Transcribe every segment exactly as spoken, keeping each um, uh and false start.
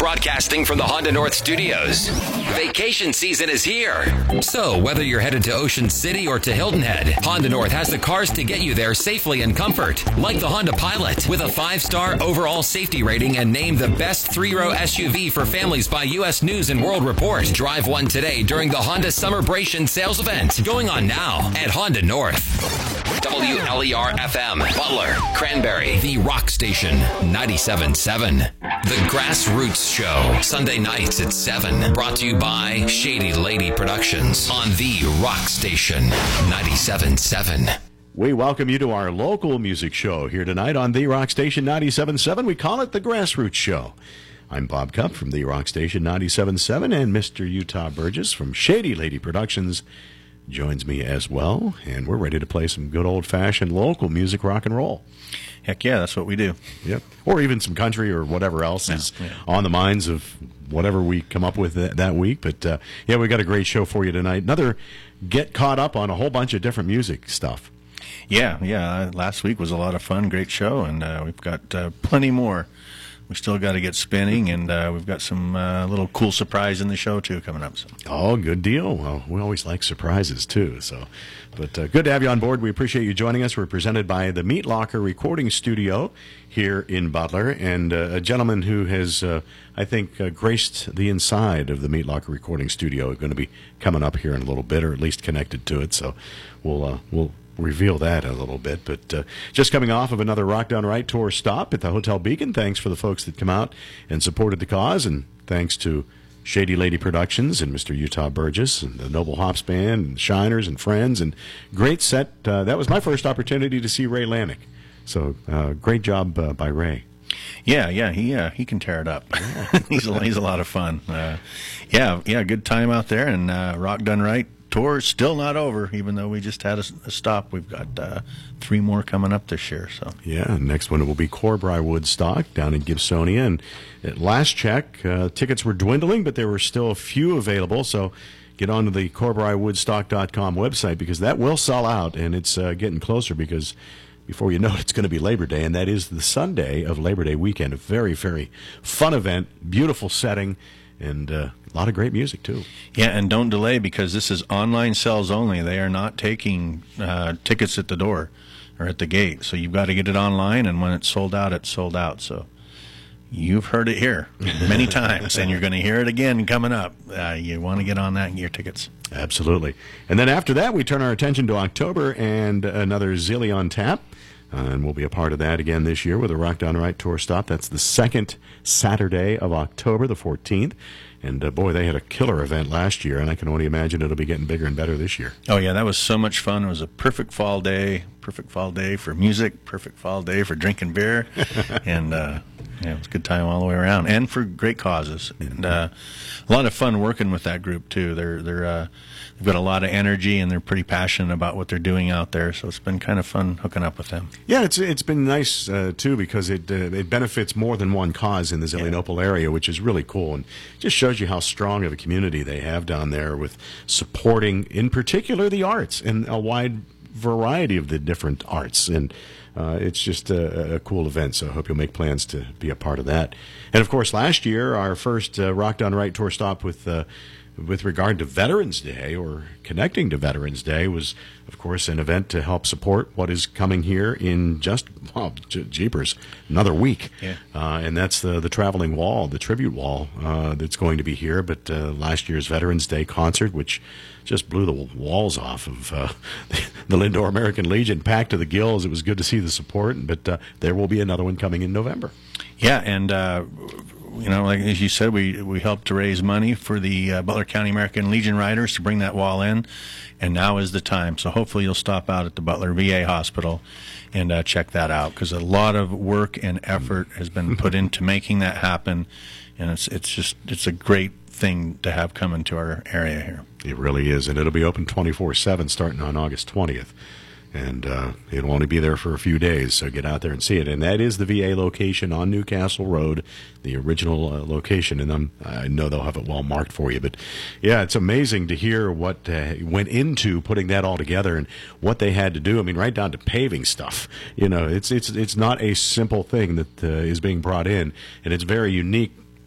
broadcasting from the Honda North Studios. Vacation season is here. So, whether you're headed to Ocean City or to Hilton Head, Honda North has the cars to get you there safely and comfort. Like the Honda Pilot, with a five-star overall safety rating and named the best three-row S U V for families by U S News and World Report. Drive one today during the Honda Summerbration sales event, going on now at Honda North. W L E R F M, Butler, Cranberry, the Rock Station, ninety-seven point seven. The Grassroots Show, Sunday nights at seven. Brought to you by Shady Lady Productions on the Rock Station, ninety-seven point seven. We welcome you to our local music show here tonight on the Rock Station ninety-seven point seven. We call it the Grassroots Show. I'm Bob Cupp from the Rock Station ninety-seven point seven, and Mister Utah Burgess from Shady Lady Productions joins me as well, and we're ready to play some good old-fashioned local music, rock and roll. Heck yeah, that's what we do. Yep. Or even some country or whatever else yeah, is yeah. on the minds of whatever we come up with that, that week. But, uh, yeah, we got a great show for you tonight. Another get caught up on a whole bunch of different music stuff. Yeah, yeah. Last week was a lot of fun, great show, and uh, we've got uh, plenty more. We still got to get spinning, and uh, we've got some uh, little cool surprise in the show, too, coming up. So. Oh, good deal. Well, we always like surprises, too. So, But uh, good to have you on board. We appreciate you joining us. We're presented by the Meat Locker Recording Studio here in Butler, and uh, a gentleman who has, uh, I think, uh, graced the inside of the Meat Locker Recording Studio is going to be coming up here in a little bit, or at least connected to it. So we'll uh, we'll reveal that a little bit. But uh, just coming off of another Rock Down Right tour stop at the Hotel Beacon. Thanks for the folks that come out and supported the cause, and thanks to Shady Lady Productions and Mister Utah Burgess and the Noble Hops Band and Shiners and Friends, and great set. Uh, that was my first opportunity to see Ray Lanik. So uh, great job uh, by Ray. Yeah, yeah, he uh, he can tear it up. he's a, he's a lot of fun. Uh, yeah, yeah, good time out there, and uh, Rock Done Right tour is still not over, even though we just had a, a stop. We've got uh, three more coming up this year. So yeah, next one will be Corbry Woodstock down in Gibsonia, and at last check, uh, tickets were dwindling, but there were still a few available. So get on to the Corbry Woodstock dot com website, because that will sell out, and it's uh, getting closer, because before you know it, it's going to be Labor Day, and that is the Sunday of Labor Day weekend. A very, very fun event, beautiful setting, and uh, a lot of great music, too. Yeah, and don't delay, because this is online sales only. They are not taking uh, tickets at the door or at the gate. So you've got to get it online, and when it's sold out, it's sold out. So you've heard it here many times, and you're going to hear it again coming up. Uh, you want to get on that and get your tickets. Absolutely. And then after that, we turn our attention to October and another Zilly on tap. Uh, and we'll be a part of that again this year with a Rock Down Right tour stop. That's the second Saturday of October, the fourteenth. And, uh, boy, they had a killer event last year, and I can only imagine it'll be getting bigger and better this year. Oh, yeah, that was so much fun. It was a perfect fall day, perfect fall day for music, perfect fall day for drinking beer. and, uh, yeah, it was a good time all the way around, and for great causes. And uh, a lot of fun working with that group, too. They're, they're, uh, they've got a lot of energy, and they're pretty passionate about what they're doing out there, so it's been kind of fun hooking up with them. Yeah, it's it's been nice, uh, too, because it uh, it benefits more than one cause in the Zelienople yeah. area, which is really cool, and just shows you how strong of a community they have down there with supporting, in particular, the arts, and a wide variety of the different arts. And uh, it's just a, a cool event, so I hope you'll make plans to be a part of that. And, of course, last year, our first uh, Rock Down Right tour stop with uh, with regard to Veterans Day, or connecting to Veterans Day, was, of course, an event to help support what is coming here in just, well, je- jeepers, another week. Yeah. Uh, and that's the, the Traveling Wall, the tribute wall uh, that's going to be here. But uh, last year's Veterans Day concert, which just blew the walls off of uh, the Lindor American Legion, packed to the gills. It was good to see the support, but uh, there will be another one coming in November. Yeah, and uh, you know, like as you said, we we helped to raise money for the uh, Butler County American Legion Riders to bring that wall in, and now is the time. So hopefully you'll stop out at the Butler V A Hospital and uh, check that out, because a lot of work and effort has been put into making that happen, and it's it's just it's a great thing to have come into our area here. It really is, and it'll be open twenty-four seven starting on August twentieth. And uh, it'll only be there for a few days, so get out there and see it. And that is the V A location on Newcastle Road, the original uh, location. And I'm, I know they'll have it well marked for you. But, yeah, it's amazing to hear what uh, went into putting that all together and what they had to do. I mean, right down to paving stuff. You know, it's it's it's not a simple thing that uh, is being brought in, and it's very unique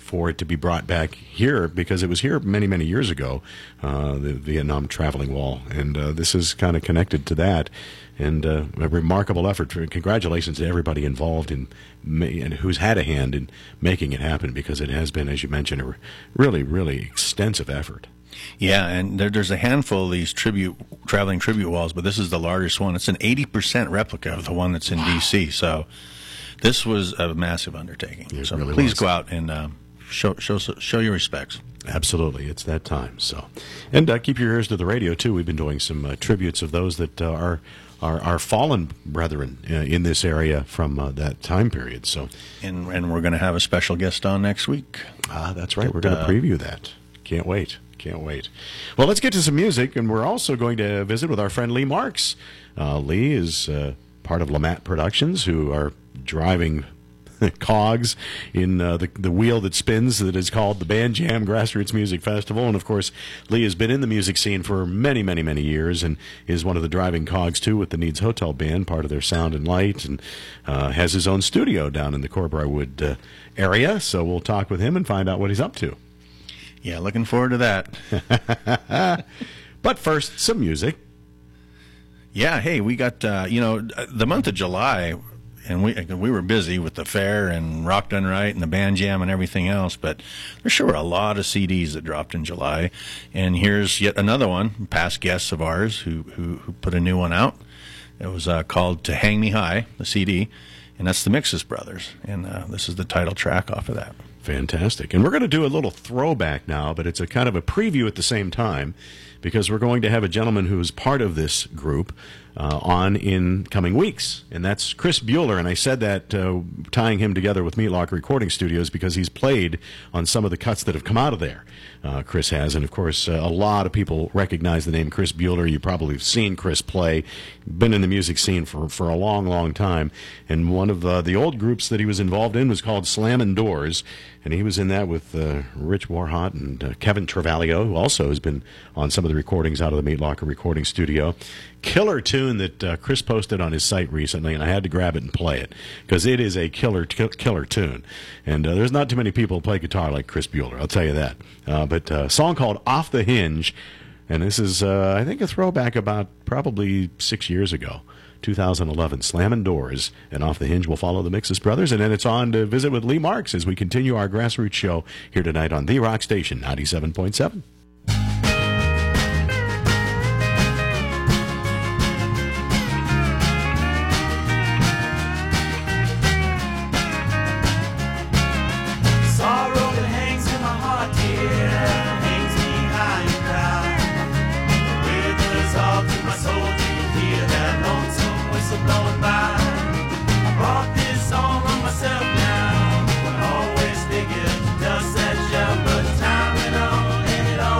for it to be brought back here, because it was here many, many years ago, uh, the Vietnam Traveling Wall. And uh, this is kind of connected to that. And uh, a remarkable effort. Congratulations to everybody involved in ma- and who's had a hand in making it happen, because it has been, as you mentioned, a really, really extensive effort. Yeah, and there, there's a handful of these tribute traveling tribute walls, but this is the largest one. It's an eighty percent replica of the one that's in wow. D C. So this was a massive undertaking. It so really please was. go out and um, show show show your respects. Absolutely, it's that time. So, and uh, keep your ears to the radio too. We've been doing some uh, tributes of those that uh, are. Our, our fallen brethren uh, in this area from uh, that time period. So, and and we're going to have a special guest on next week. Ah, that's right. We're going to uh, preview that. Can't wait. Can't wait. Well, let's get to some music, and we're also going to visit with our friend Lee Marks. Uh, Lee is uh, part of Lamat Productions, who are driving cogs in uh, the the wheel that spins that is called the Band Jam Grassroots Music Festival. And of course, Lee has been in the music scene for many, many, many years, and is one of the driving cogs too with the Needs Hotel Band, part of their sound and light, and uh, has his own studio down in the Corbry uh, area. So we'll talk with him and find out what he's up to. Yeah, looking forward to that. But first, some music. Yeah, hey, we got uh, you know the month of July. And we we were busy with the fair and Rock Done Right and the Band Jam and everything else, but there sure were a lot of C Ds that dropped in July. And here's yet another one, past guests of ours who who, who put a new one out. It was uh, called To Hang Me High, the C D, and that's the Mixes Brothers. And uh, this is the title track off of that. Fantastic. And we're going to do a little throwback now, but it's a kind of a preview at the same time, because we're going to have a gentleman who is part of this group uh, on in coming weeks, and that's Chris Bueller. And I said that uh, tying him together with Meat Locker Recording Studios because he's played on some of the cuts that have come out of there. Uh, Chris has, and of course, uh, a lot of people recognize the name Chris Bueller. You probably have seen Chris play, been in the music scene for, for a long, long time. And one of the, the old groups that he was involved in was called Slammin' Doors, and he was in that with uh, Rich Warhot and uh, Kevin Travaglio, who also has been on some of the recordings out of the Meat Locker Recording Studio. Killer tune that uh, Chris posted on his site recently, and I had to grab it and play it because it is a killer ki- killer tune. And uh, there's not too many people who play guitar like Chris Bueller, I'll tell you that. Uh, but uh, a song called Off the Hinge, and this is, uh, I think, a throwback about probably six years ago. two thousand eleven, Slammin' Doors, and Off the Hinge will follow the Mixes Brothers, and then it's on to visit with Lee Marks as we continue our Grassroots show here tonight on The Rock Station, ninety-seven point seven. Always thinking, does that job, but time and on, and it all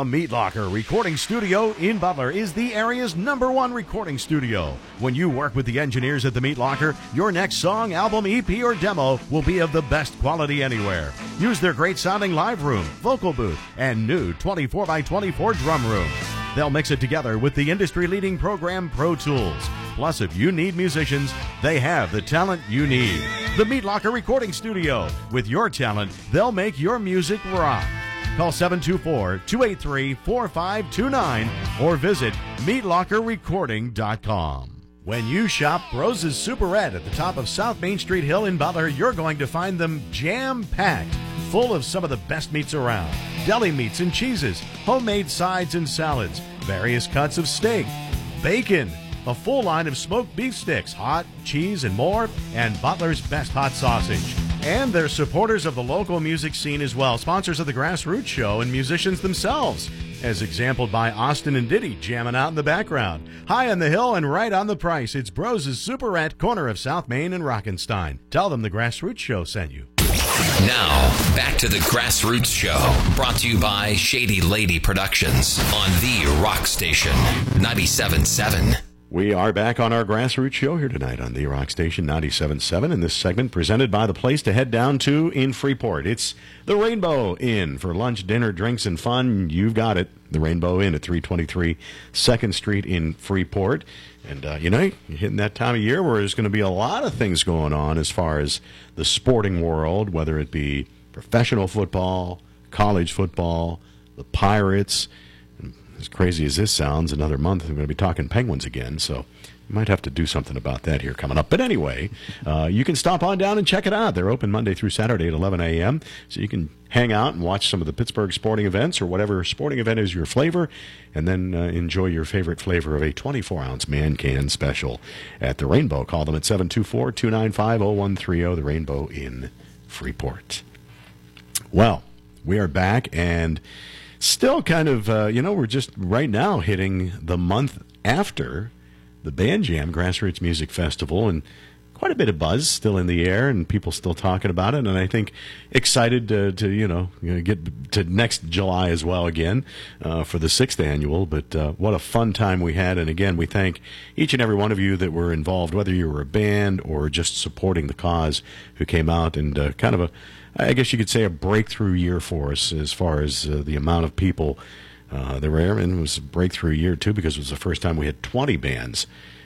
Meat Locker Recording Studio in Butler is the area's number one recording studio. When you work with the engineers at the Meat Locker, your next song, album, E P, or demo will be of the best quality anywhere. Use their great sounding live room, vocal booth, and new twenty-four by twenty-four drum room. They'll mix it together with the industry-leading program Pro Tools. Plus, if you need musicians, they have the talent you need. The Meat Locker Recording Studio. With your talent, they'll make your music rock. Call seven two four, two eight three, four five two nine or visit meat locker recording dot com. When you shop Rose's Superette at the top of South Main Street Hill in Butler, you're going to find them jam-packed, full of some of the best meats around. Deli meats and cheeses, homemade sides and salads, various cuts of steak, bacon, a full line of smoked beef sticks, hot, cheese, and more, and Butler's best hot sausage. And they're supporters of the local music scene as well, sponsors of the Grassroots Show and musicians themselves, as exampled by Austin and Diddy jamming out in the background. High on the hill and right on the price, it's Bros's Superette, corner of South Main and Rockenstein. Tell them the Grassroots Show sent you. Now, back to the Grassroots Show, brought to you by Shady Lady Productions on the Rock Station, ninety-seven point seven. We are back on our Grassroots Show here tonight on the Rock Station ninety-seven point seven, and this segment presented by the place to head down to in Freeport. It's the Rainbow Inn for lunch, dinner, drinks, and fun. You've got it. The Rainbow Inn at three twenty-three second Street in Freeport. And, uh, you know, you're hitting that time of year where there's going to be a lot of things going on as far as the sporting world, whether it be professional football, college football, the Pirates. As crazy as this sounds, another month I'm going to be talking Penguins again, so you might have to do something about that here coming up. But anyway, uh, you can stop on down and check it out. They're open Monday through Saturday at eleven a.m., so you can hang out and watch some of the Pittsburgh sporting events or whatever sporting event is your flavor, and then uh, enjoy your favorite flavor of a twenty-four ounce man can special at the Rainbow. Call them at seven two four, two nine five, zero one three zero, the Rainbow in Freeport. Well, we are back, and still kind of, uh, you know, we're just right now hitting the month after the Band Jam Grassroots Music Festival, and quite a bit of buzz still in the air and people still talking about it, and I think excited to, to you know, get to next July as well again uh, for the sixth annual, but uh, what a fun time we had, and again, we thank each and every one of you that were involved, whether you were a band or just supporting the cause, who came out, and uh, kind of a, I guess you could say, a breakthrough year for us as far as uh, the amount of people uh, that were there. And it was a breakthrough year, too, because it was the first time we had twenty bands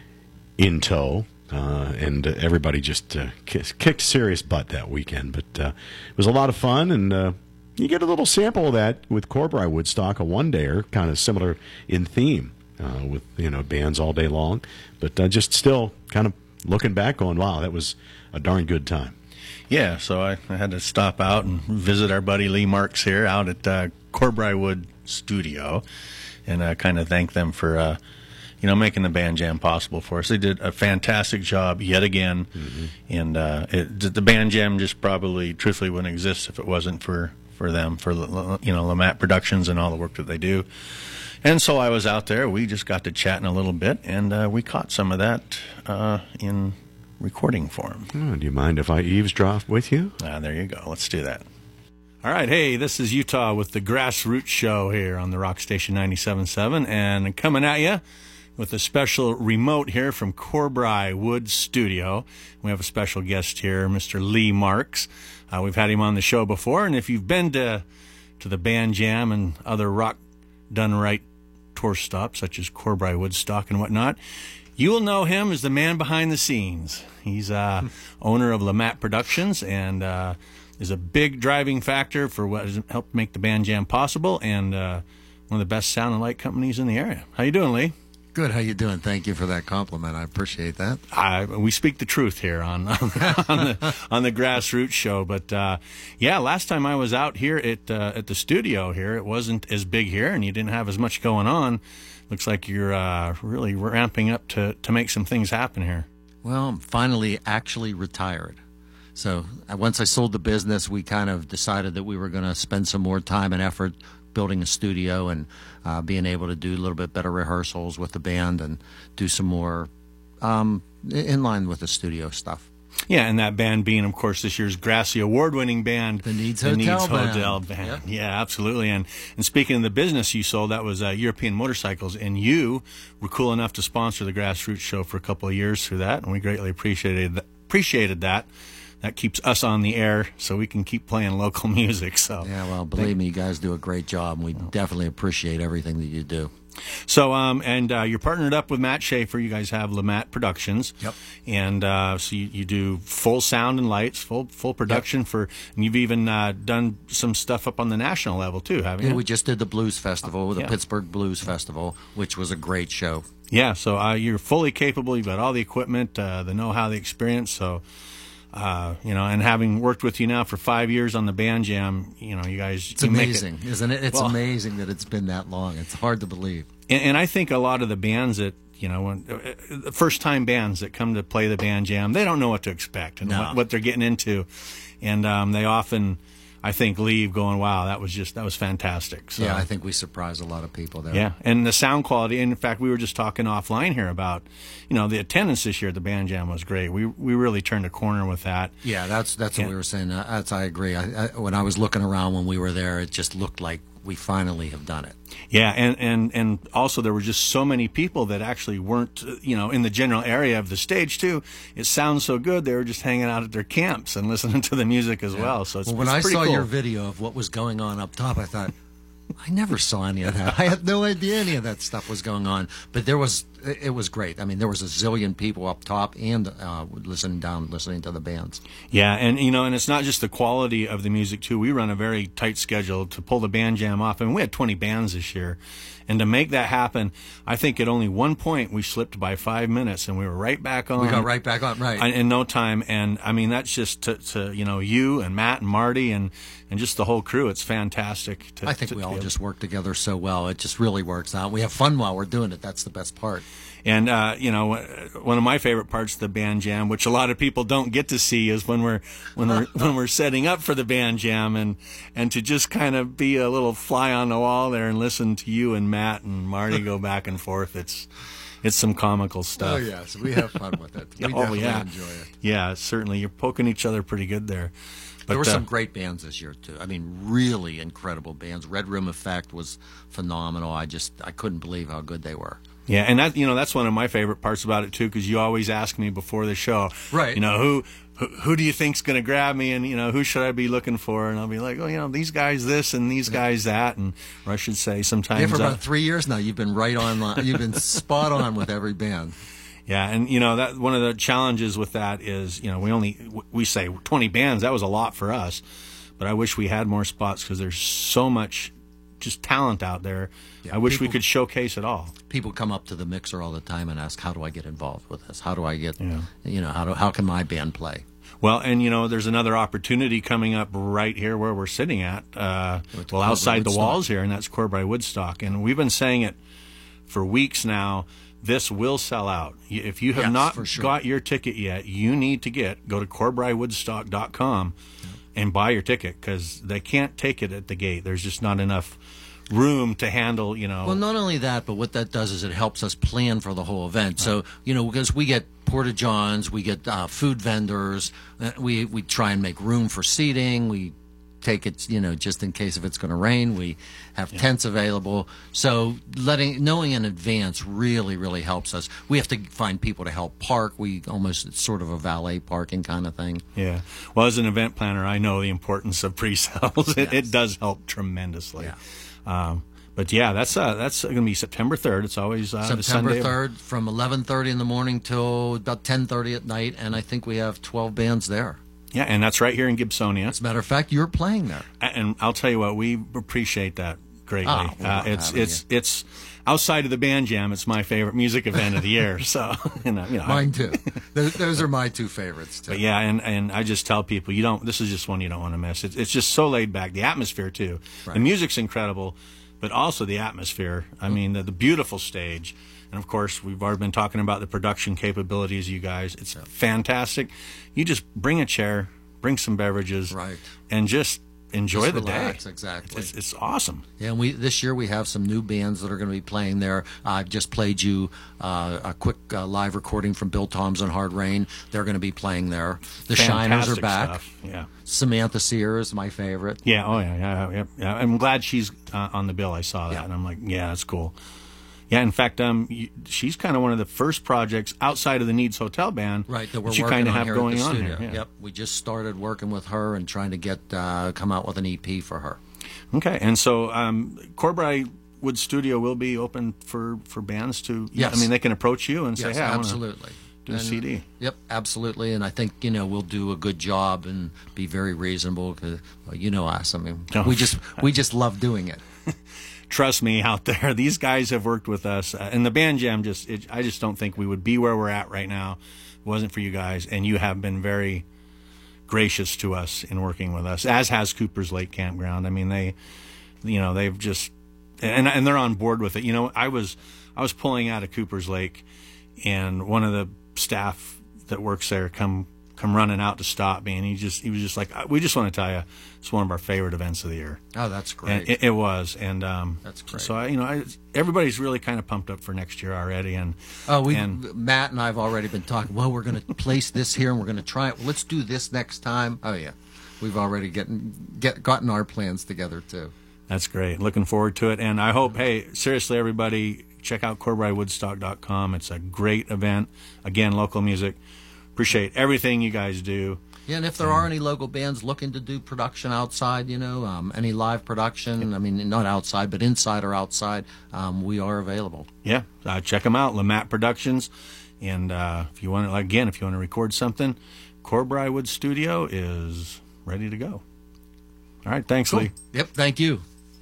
in tow. Uh, and uh, everybody just uh, kicked serious butt that weekend. But uh, it was a lot of fun, and uh, you get a little sample of that with Corbry Woodstock, a one-dayer, kind of similar in theme, uh, with, you know, bands all day long. But uh, just still kind of looking back going, wow, that was a darn good time. Yeah, so I, I had to stop out and visit our buddy Lee Marks here out at uh, Corbry Wood Studio, and uh, kind of thank them for, uh, you know, making the Band Jam possible for us. They did a fantastic job yet again, mm-hmm. and uh, it, the Band Jam just probably, truthfully, wouldn't exist if it wasn't for, for them, for, you know, Lamat Productions and all the work that they do. And so I was out there. We just got to chatting a little bit, and uh, we caught some of that uh, in recording form. Oh, do you mind if I eavesdrop with you? Ah, there you go. Let's do that. All right. Hey, this is Utah with the Grassroots Show here on the Rock Station ninety-seven point seven, and coming at you with a special remote here from Corbry Wood Studio. We have a special guest here, Mister Lee Marks. Uh, we've had him on the show before, and if you've been to to the Band Jam and other rock done right tour stops, such as Corbry Woodstock and whatnot, you will know him as the man behind the scenes. He's uh, owner of Lamat Productions, and uh, is a big driving factor for what has helped make the Band Jam possible, and uh, one of the best sound and light companies in the area. How you doing, Lee? Good. How you doing? Thank you for that compliment. I appreciate that. I, we speak the truth here on on, on the on the Grassroots Show. But uh, yeah, last time I was out here at uh, at the studio here, it wasn't as big here, and you didn't have as much going on. Looks like you're uh, really ramping up to to make some things happen here. Well, I'm finally actually retired. So uh, once I sold the business, we kind of decided that we were going to spend some more time and effort building a studio and uh, being able to do a little bit better rehearsals with the band and do some more um, in line with the studio stuff. Yeah, and that band being, of course, this year's Grassy Award-winning band, The Needs the Hotel Needs Band. Hotel Band. Yep. Yeah, absolutely. And and speaking of the business you sold, that was uh, European Motorcycles, and you were cool enough to sponsor the Grassroots Show for a couple of years through that, and we greatly appreciated that. Appreciated that. That keeps us on the air, so we can keep playing local music. So Yeah, well, believe me, you guys do a great job, and we definitely appreciate everything that you do. So, um, and uh, you're partnered up with Matt Schaefer. You guys have Lamat Productions. Yep. And uh, so you, you do full sound and lights, full full production Yep. for, and you've even uh, done some stuff up on the national level too, haven't Yeah, you? we just did the Blues Festival, the Yeah. Pittsburgh Blues Festival, which was a great show. Yeah. So uh, you're fully capable. You've got all the equipment, uh, the know-how, the experience. So. Uh, you know, and having worked with you now for five years on the Band Jam, you know, you guys. It's you make amazing, it, isn't it? It's Well- amazing that it's been that long. It's hard to believe. And, and I think a lot of the bands that, you know, when, uh, first time bands that come to play the Band Jam, they don't know what to expect and No. what, what they're getting into. And um, they often, I think, leave going, wow, that was just, that was fantastic. So, Yeah, I think we surprised a lot of people there. yeah. And the sound quality, and in fact, we were just talking offline here about, you know, the attendance this year at the Band Jam was great. We we really turned a corner with that. Yeah, that's that's Yeah. what we were saying. Uh, That's I agree. I, I, when I was looking around when we were there, it just looked like we finally have done it. Yeah, and, and, and also there were just so many people that actually weren't, uh, you know, in the general area of the stage too. It sounds so good. They were just hanging out at their camps and listening to the music as well. So it's, Well, when it's I pretty saw cool. your video of what was going on up top, I thought, I never saw any of that. I had no idea any of that stuff was going on. But there was, it it was great. I mean, there was a zillion people up top and uh, listening down, listening to the bands. Yeah, and you know, and it's not just the quality of the music too. We run a very tight schedule to pull the Band Jam off, and we had twenty bands this year. And to make that happen, I think at only one point we slipped by five minutes, and we were right back on. We got right back on, right. in no time. And I mean, that's just to, to you know, you and Matt and Marty and and just the whole crew. It's fantastic. To, I think to we be all able- just work together so well. It just really works out. We have fun while we're doing it. That's the best part. And uh, you know, one of my favorite parts of the Band Jam, which a lot of people don't get to see, is when we're when we're when we're setting up for the Band Jam, and and to just kind of be a little fly on the wall there and listen to you and Matt and Marty go back and forth. It's it's some comical stuff. Oh, yes. We have fun with it. We oh definitely yeah, enjoy it. yeah, certainly. You're poking each other pretty good there. But, There were uh, some great bands this year, too. I mean, really incredible bands. Red Room Effect was phenomenal. I just, I couldn't believe how good they were. Yeah, and that you know that's one of my favorite parts about it too, because you always ask me before the show, Right. You know who who, who do you think's going to grab me, and you know who should I be looking for, and I'll be like, oh, you know these guys this and these guys that, and or I should say sometimes. Yeah, for uh, about three years now, you've been right on. You've been spot on with every band. Yeah, and you know that one of the challenges with that is you know we only we say twenty bands. That was a lot for us, but I wish we had more spots because there's so much just talent out there. Yeah, I wish we people- could showcase it all. People come up to the mixer all the time and ask, "How do I get involved with this? How do I get, Yeah. you know, how do how can my band play?" Well, and you know, there's another opportunity coming up right here where we're sitting at, uh, With well, Corbry outside the Woodstock. walls here, and that's Corbry Woodstock. And we've been saying it for weeks now. This will sell out. Y- If you have Yes, not for sure. got your ticket yet, you need to get go to corbry woodstock dot com and buy your ticket because they can't take it at the gate. There's just not enough room to handle. You know. Well, not only that, but what that does is it helps us plan for the whole event. So, you know, because we get porta johns, we get uh, food vendors, uh, we we try and make room for seating. We take it, you know, just in case if it's going to rain. We have tents available. So, letting knowing in advance really, really helps us. We have to find people to help park. We almost it's sort of a valet parking kind of thing. Yeah. Well, as an event planner, I know the importance of pre-sales. It, it does help tremendously. Yeah. Um, but yeah, that's uh, that's going to be September third. It's always uh, the September Sunday. third from eleven thirty in the morning till about ten thirty at night, and I think we have twelve bands there. Yeah, and that's right here in Gibsonia. As a matter of fact, you're playing there. And I'll tell you what, we appreciate that greatly. Ah, we uh, love it's having it's it's outside of the Band Jam. It's my favorite music event of the year. So you know, you know, I- Mine too. those, those are my two favorites too. But yeah, and, and I just tell people you don't. This is just one you don't want to miss. It's it's just so laid back. The atmosphere too. Right. The music's incredible, but also the atmosphere. I mean, the, the beautiful stage, and of course we've already been talking about the production capabilities. You guys, it's fantastic. You just bring a chair, bring some beverages, Right. and just enjoy Just the relax, day. Exactly. It's, it's awesome. Yeah, and we this year we have some new bands that are going to be playing there. I've just played you uh, a quick uh, live recording from Bill Toms and Hard Rain. They're going to be playing there. The Shiners are Fantastic back. stuff. Yeah. Samantha Sear is my favorite. Yeah. Oh yeah. Yeah. Yeah. yeah. I'm glad she's uh, on the bill. I saw that, Yeah. and I'm like, yeah, that's cool. Yeah. In fact, um, you, she's kind of one of the first projects outside of the Needs Hotel Band, Right, that we're you working kind of on have here going at the on studio. here. Yeah. Yep, we just started working with her and trying to get uh, come out with an E P for her. Okay. And so, um, Corbry Wood Studio will be open for, for bands to. Yes. I mean, they can approach you and say, Yes, "Hey, I absolutely. want to do a And- C D." Yep, absolutely. And I think you know we'll do a good job and be very reasonable because well, you know us. I mean, Oh. we just we just love doing it. Trust me, out there, these guys have worked with us, uh, and the Band Jam. Just, it, I just don't think we would be where we're at right now if it wasn't for you guys, and you have been very gracious to us in working with us, as has Cooper's Lake Campground. I mean, they, you know, they've just, and and they're on board with it. You know, I was I was pulling out of Cooper's Lake, and one of the staff that works there come come running out to stop me, and he just he was just like, "We just want to tell you, it's one of our favorite events of the year." Oh, that's great. And it, it was, and um, That's great. So I, you know, I, everybody's really kind of pumped up for next year already, and Oh, we and, Matt and I have already been talking. Well, we're going to place this here, and we're going to try it. Well, let's do this next time. Oh yeah, we've already getting get gotten our plans together too. that's great. Looking forward to it, and I hope. Hey, seriously, everybody, check out Corbry Woodstock dot com. It's a great event. Again, local music. Appreciate everything you guys do. Yeah, and if there are any local bands looking to do production outside, you know, um, any live production, I mean, not outside, but inside or outside, um, we are available. Yeah, uh, check them out, Lamat Productions. And uh, if you want to, again, if you want to record something, Corbry Wood Studio is ready to go. All right, thanks, Lee. Yep, thank you.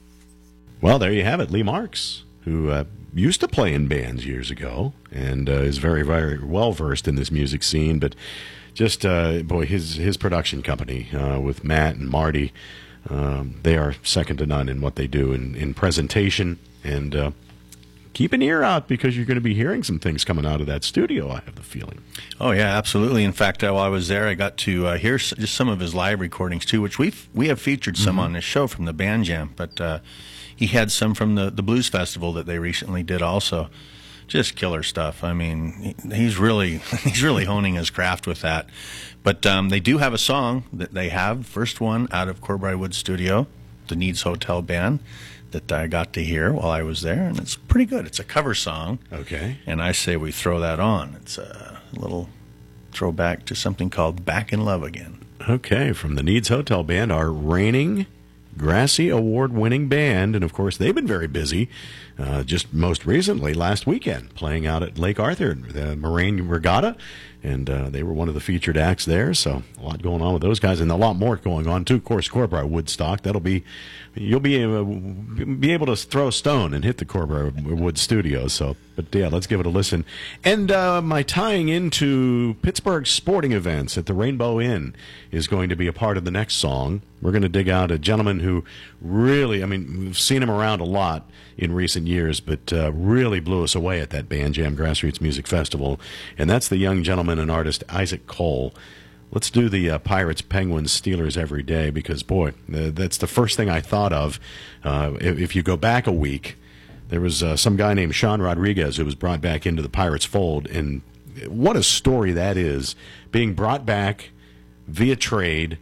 Well, there you have it. Lee Marks, who uh, used to play in bands years ago and uh, is very, very well versed in this music scene. But just, uh, boy, his his production company uh, with Matt and Marty, um, they are second to none in what they do in, in presentation. And uh, keep an ear out because you're going to be hearing some things coming out of that studio, I have the feeling. Oh yeah, absolutely. In fact, uh, while I was there, I got to uh, hear s- just some of his live recordings too, which we we have featured some on this show from the Band Jam. But uh, he had some from the the Blues Festival that they recently did also. Just killer stuff. I mean, he, he's really he's really honing his craft with that. But um, they do have a song that they have, first one out of Corbry Wood Studio, the Needs Hotel Band, that I got to hear while I was there, and it's pretty good. It's a cover song. Okay. And I say we throw that on. It's a little throwback to something called Back in Love Again. Okay, from the Needs Hotel Band, our reigning Grassy Award-winning band, and of course they've been very busy. Uh, just most recently, last weekend, playing out at Lake Arthur, the Moraine Regatta, and uh, they were one of the featured acts there. So a lot going on with those guys, and a lot more going on too. Of course, Corbry Woodstock. That'll be you'll be uh, be able to throw a stone and hit the Corbry Wood Studio. So, but yeah, let's give it a listen. And uh, my tying into Pittsburgh sporting events at the Rainbow Inn is going to be a part of the next song. We're going to dig out a gentleman who really, I mean, we've seen him around a lot in recent years, but uh, really blew us away at that Band Jam Grassroots Music Festival. And that's the young gentleman and artist Isaac Cole. Let's do the uh, Pirates, Penguins, Steelers every day because, boy, uh, that's the first thing I thought of. Uh, if, if you go back a week, there was uh, some guy named Sean Rodriguez who was brought back into the Pirates fold, and what a story that is, being brought back via trade,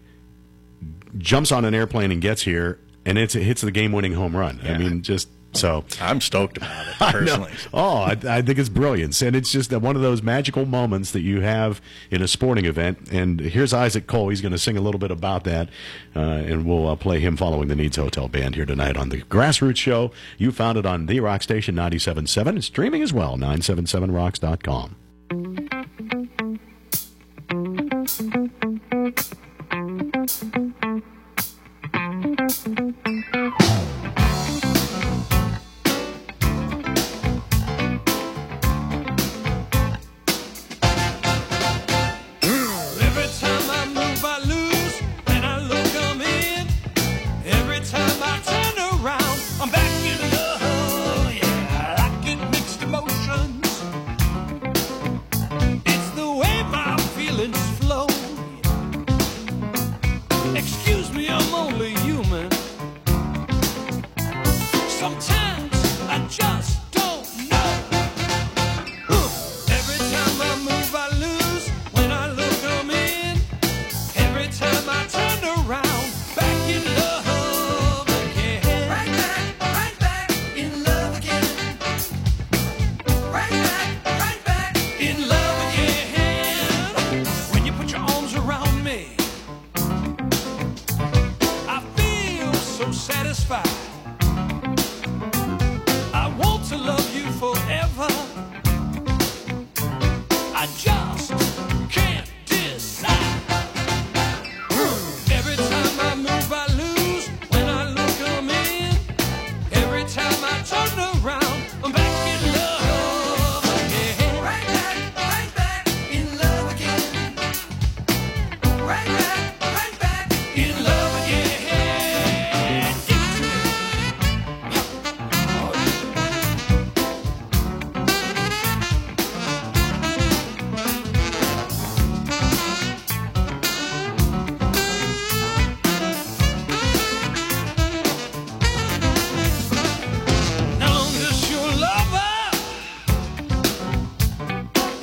jumps on an airplane and gets here, and it's, it hits the game-winning home run. Yeah. I mean, just so. I'm stoked about it, I know. personally. Oh, I, I think it's brilliant. And it's just that one of those magical moments that you have in a sporting event. And here's Isaac Cole. He's going to sing a little bit about that. Uh, and we'll uh, play him following the Needs Hotel Band here tonight on the Grassroots Show. You found it on the Rock Station ninety-seven point seven. It's streaming as well, nine seven seven rocks dot com. Every time I move, I lose. When I look, I'm in. Every time I turn around, I'm back in love. Yeah, I get mixed emotions.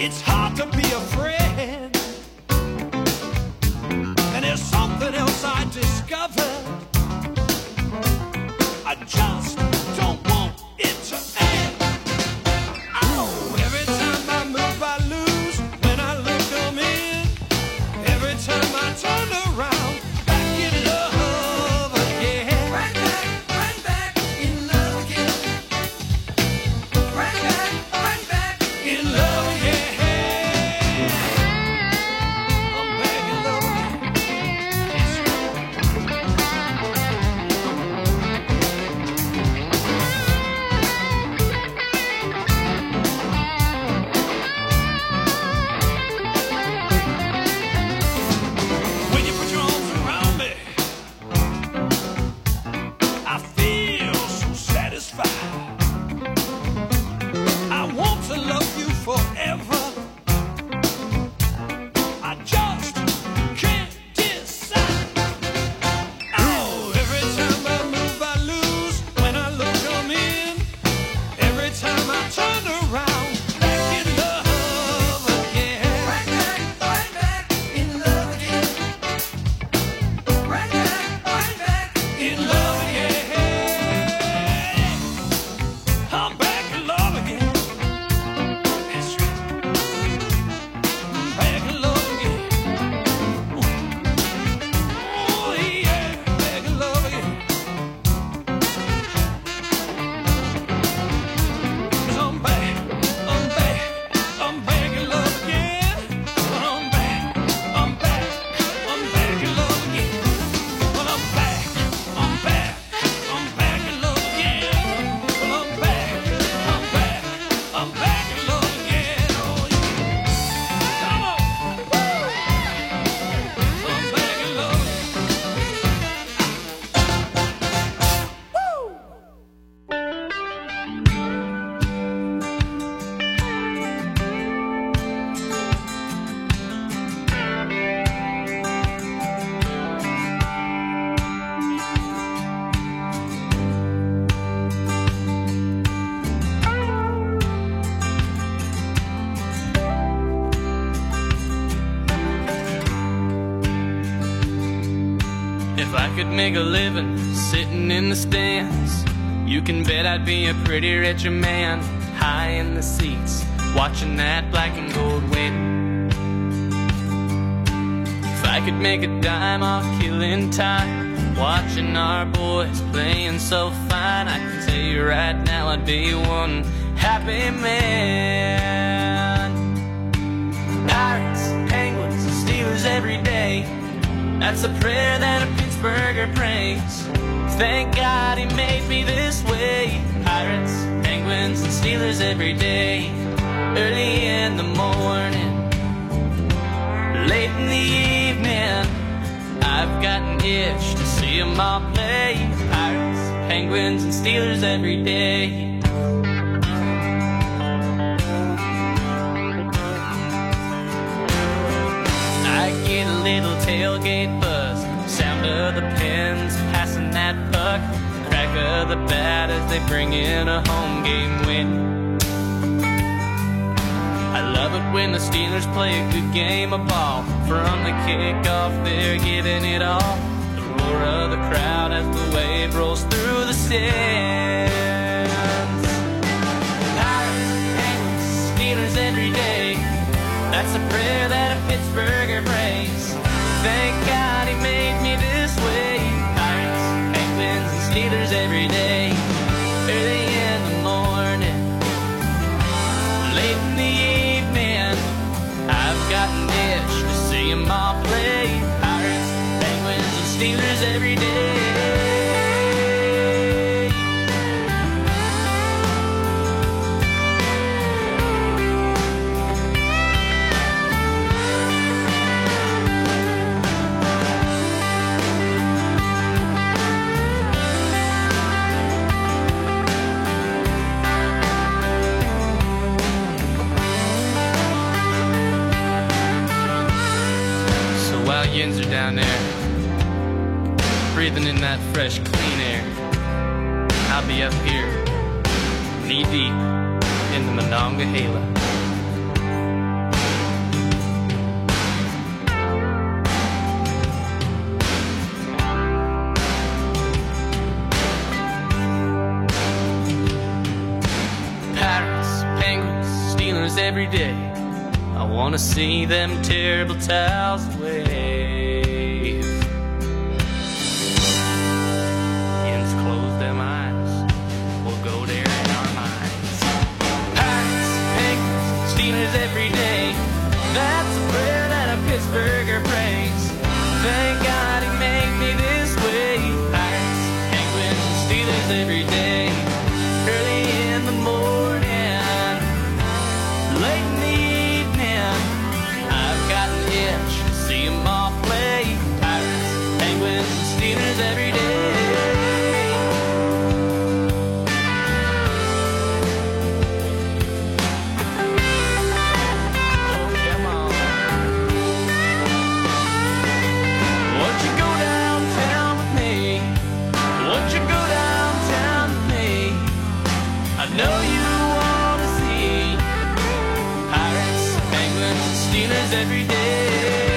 it's hard to be a friend. And there's something else I discovered. I just don't want it to end. Oh, every time I move, I lose. When I look, I'm in. Every time I turn around, back in love again. Right back, right back in love again. Right back, right back in love again. I'm back in love again. When you put your arms around me, I feel so satisfied. I want to love you forever. I just can't decide. Oh, every time I move, I lose. When I look, I'm in. Every time I turn around, back in love again. Right back, right back in love again. Right back, right back in love again. I'm back in love again. That's right. I'm back in love again. Oh yeah, back in love again. 'Cause I'm back, I'm back, I'm back in love again. I'm back, I'm back, I'm back in love again. Well, I'm back, I'm back, I'm back in love again. Well, I'm back, I'm back, I'm back in love again. Oh yeah, come on, woo! I'm back in love again. If I could make a living sitting in the stands, you can bet I'd be a pretty rich man, high in the seats, watching that black and gold win. If I could make a dime off killing time, watching our boys playing so fine, I can tell you right now I'd be one happy man. Pirates, Penguins, and Steelers every day. That's a prayer that a Pittsburgher prays. Thank God he made me this way. Pirates, Penguins, and Steelers every day. Early in the morning, late in the evening, I've got an itch to see them all play. Pirates, Penguins, and Steelers every day. I get a little tailgate buzz, sound of the pens passing that puck, crack of the bat as they bring in a home game win. I love it when the Steelers play a good game of ball. From the kickoff, they're giving it all. The roar of the crowd as the wave rolls through the stands. Pirates, Penguins, Steelers every day. That's a prayer that a Pittsburgher prays. Thank God he made me this way. Pirates, Penguins, and Steelers every day. Early in the morning, late in the evening, I've got an itch to see them all play. Pirates, Penguins, and Steelers every day. Yins are down there, breathing in that fresh, clean air. I'll be up here, knee deep in the Monongahela. Steelers every day. I wanna see them terrible towels wave. Begins to close them eyes. We'll go there in our minds. Pirates, Penguins, Steelers every day. That's a prayer that a Pittsburgher prays. Thank God he made me this way. Pirates, Penguins, Steelers every day. Early in the morning, late in the evening, I've got an itch to see them all play. Pirates, Penguins, Steelers every day. Oh, come on. Won't you go downtown with me? Won't you go downtown with me? I know you want to see Pirates, Penguins, Steelers every day.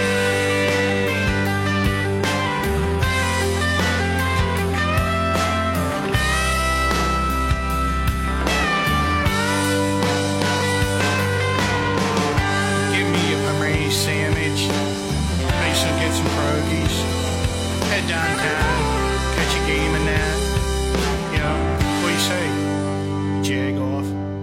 Give me a Pepperoni sandwich. Maybe some get some pierogies. Head downtown, catch a game in that. You know, what do you say? Jag off.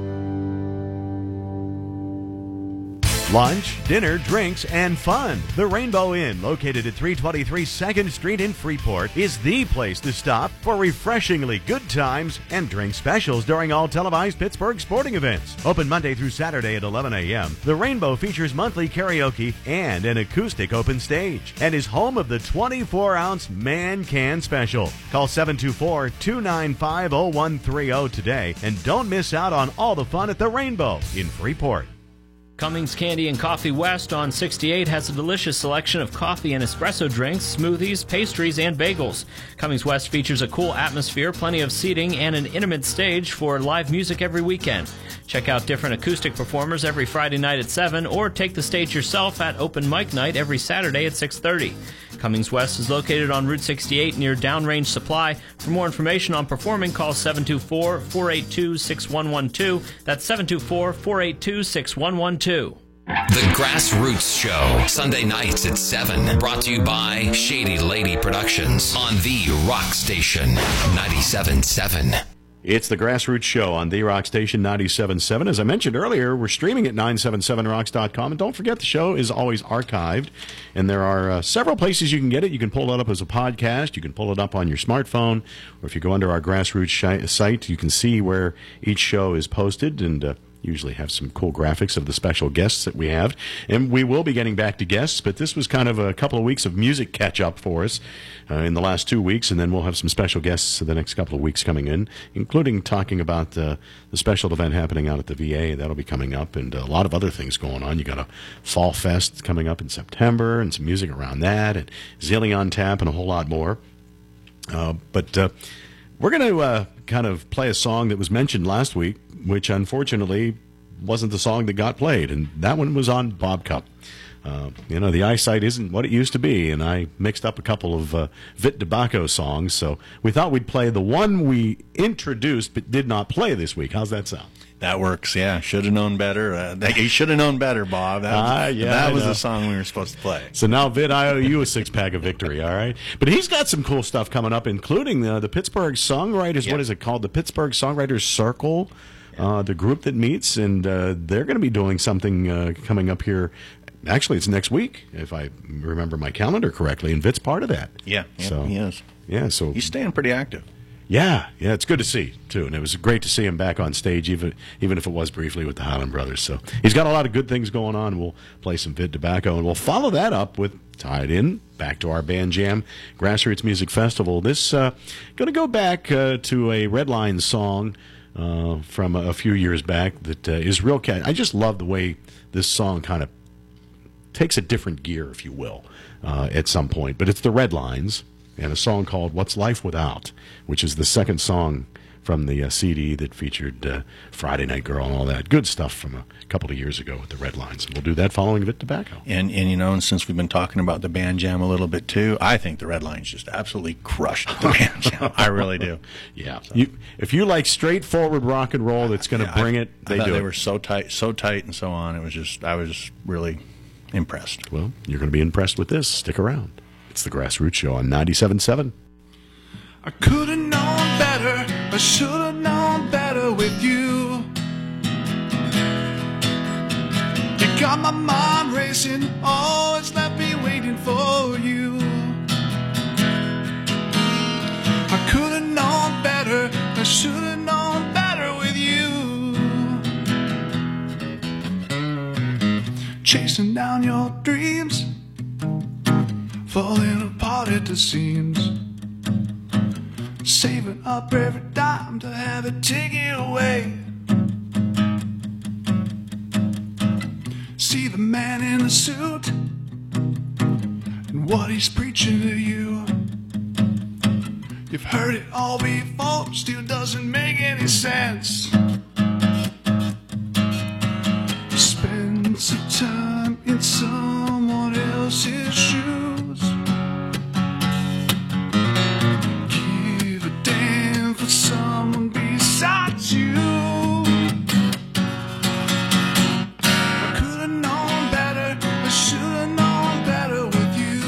Lunch, dinner, drinks, and fun. The Rainbow Inn, located at three twenty-three second Street in Freeport, is the place to stop for refreshingly good times and drink specials during all televised Pittsburgh sporting events. Open Monday through Saturday at eleven a.m., the Rainbow features monthly karaoke and an acoustic open stage and is home of the twenty-four ounce Man Can Special. Call seven two four, two nine five, zero one three zero today and don't miss out on all the fun at the Rainbow in Freeport. Cummings Candy and Coffee West on sixty-eight has a delicious selection of coffee and espresso drinks, smoothies, pastries, and bagels. Cummings West features a cool atmosphere, plenty of seating, and an intimate stage for live music every weekend. Check out different acoustic performers every Friday night at seven, or take the stage yourself at open mic night every Saturday at six thirty. Cummings West is located on Route sixty-eight near Downrange Supply. For more information on performing, call seven two four, four eight two, six one one two. That's seven two four, four eight two, six one one two. The Grassroots Show, Sunday nights at seven. Brought to you by Shady Lady Productions on the Rock Station ninety-seven point seven. It's the Grassroots Show on the Rock Station ninety-seven point seven. As I mentioned earlier, we're streaming at nine seven seven rocks dot com. And don't forget, the show is always archived. And there are uh, several places you can get it. You can pull it up as a podcast. You can pull it up on your smartphone. Or if you go under our Grassroots shi- site, you can see where each show is posted. And uh, usually have some cool graphics of the special guests that we have. And we will be getting back to guests, but this was kind of a couple of weeks of music catch-up for us uh, in the last two weeks, and then we'll have some special guests the next couple of weeks coming in, including talking about uh, the special event happening out at the V A. That'll be coming up, and a lot of other things going on. You got a Fall Fest coming up in September, and some music around that, and Zilly on Tap, and a whole lot more. Uh, but uh, we're going to uh, kind of play a song that was mentioned last week, which unfortunately wasn't the song that got played, and that one was on Bob Cup. Uh, you know, the eyesight isn't what it used to be, and I mixed up a couple of uh, Vit Tobacco songs, so we thought we'd play the one we introduced but did not play this week. How's that sound? That works, yeah. Should have known better. Uh, you should have known better, Bob. That was, Ah, yeah, that I was know. the song we were supposed to play. So now, Vit, I owe you a six-pack of victory, all right? But he's got some cool stuff coming up, including uh, the Pittsburgh Songwriters, Yep. what is it called? The Pittsburgh Songwriters Circle, uh, the group that meets, and uh, they're going to be doing something uh, coming up here. Actually, it's next week, if I remember my calendar correctly, and Vit's part of that. Yeah, yeah So, he is. Yeah, so He's staying pretty active. yeah, yeah, it's good to see too, and it was great to see him back on stage, even even if it was briefly with the Highland Brothers. So he's got a lot of good things going on. We'll play some Vid Tobacco, and we'll follow that up with tied in back to our Band Jam Grassroots Music Festival. This uh, going to go back uh, to a Redline song uh, from a few years back that uh, is real cat. I just love the way this song kind of takes a different gear, if you will, uh, at some point. But it's the Redlines and a song called What's Life Without, which is the second song from the uh, C D that featured uh, Friday Night Girl and all that good stuff from a couple of years ago with the Red Lines. And we'll do that following Vit Tobacco. And, and you know, and since we've been talking about the band jam a little bit too, I think the Red Lines just absolutely crushed the band jam. I really do. Yeah. So. You, if you like straightforward rock and roll that's going to yeah, bring I, it, I they thought do they it. were so tight, so tight and so on. It was just, I was really impressed. Well, you're going to be impressed with this. Stick around. It's the Grassroots Show on ninety-seven point seven. I could have known better, I should have known better with you. You got my mind racing, always left me waiting for you. I could have known better, I should have known better with you. Chasing down your dreams, falling apart at the seams. Saving up every dime to have it taken away. See the man in the suit and what he's preaching to you. You've heard it all before, still doesn't make any sense. Spend some time in someone else's shoes. Someone beside you. I could have known better, I should have known better with you.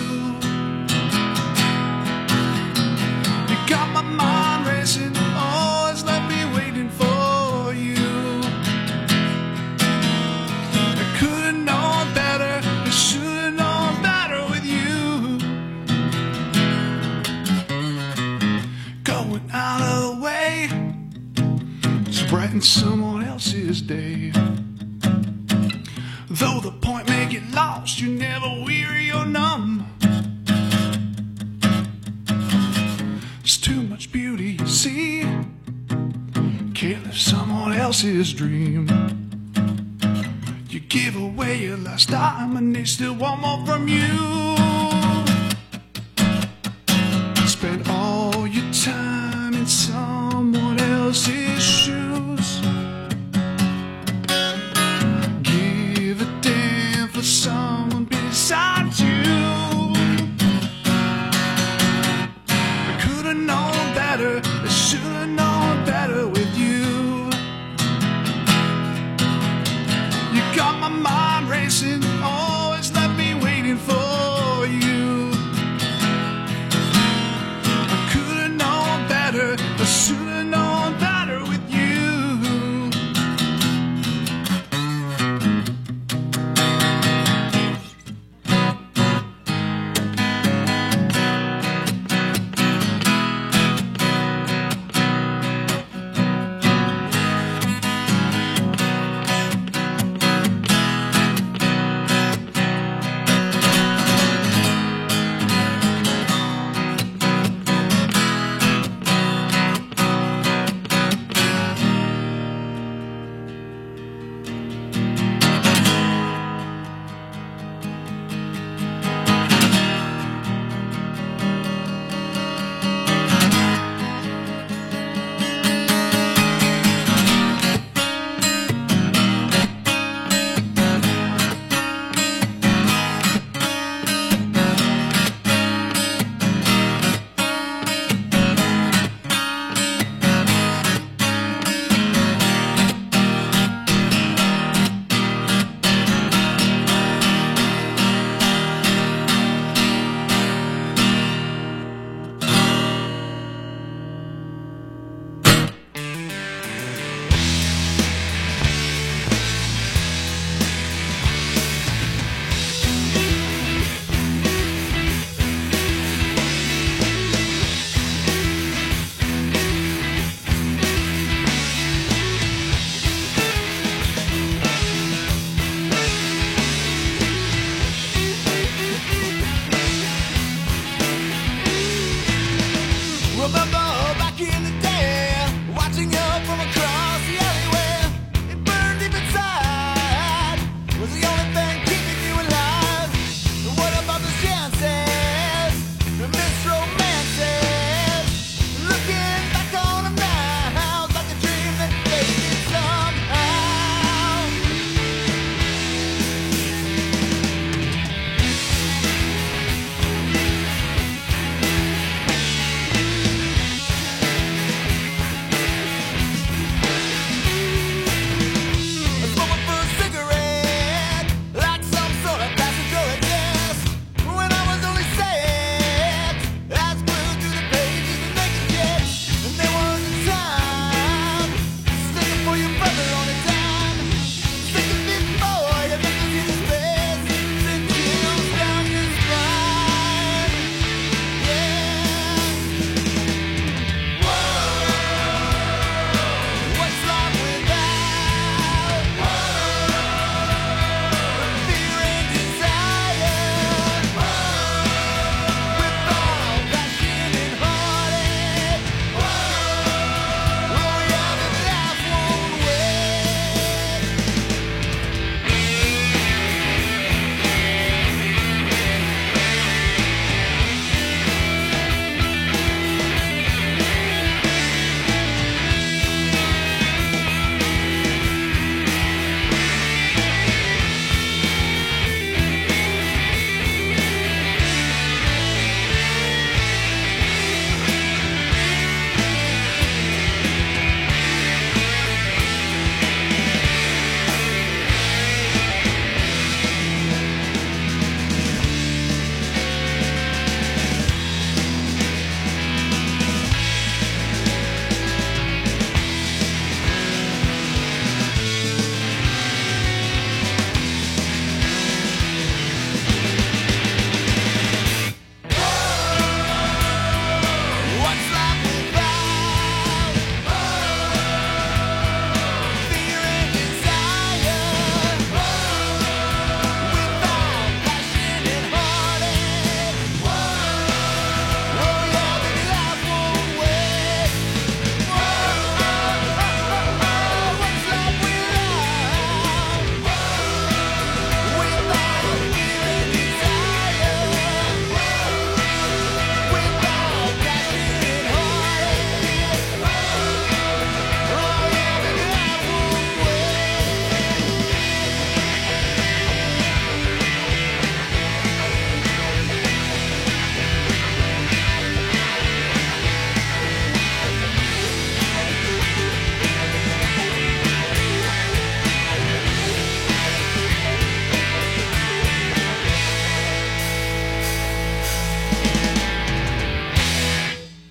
You got my mind racing, always left me waiting for you. I could have known better, I should have known better with you. Going out of the way to brighten someone else's day. Though the point may get lost, you never weary or numb. There's too much beauty you see, can't live someone else's dream. You give away your last dime and they still want more from you. Spend all your time in someone else's shoes. Give a damn for someone beside you. I could have known better, I should have known better with you. You got my mind racing, always left me waiting for you. I could have known better, I should have known better with you.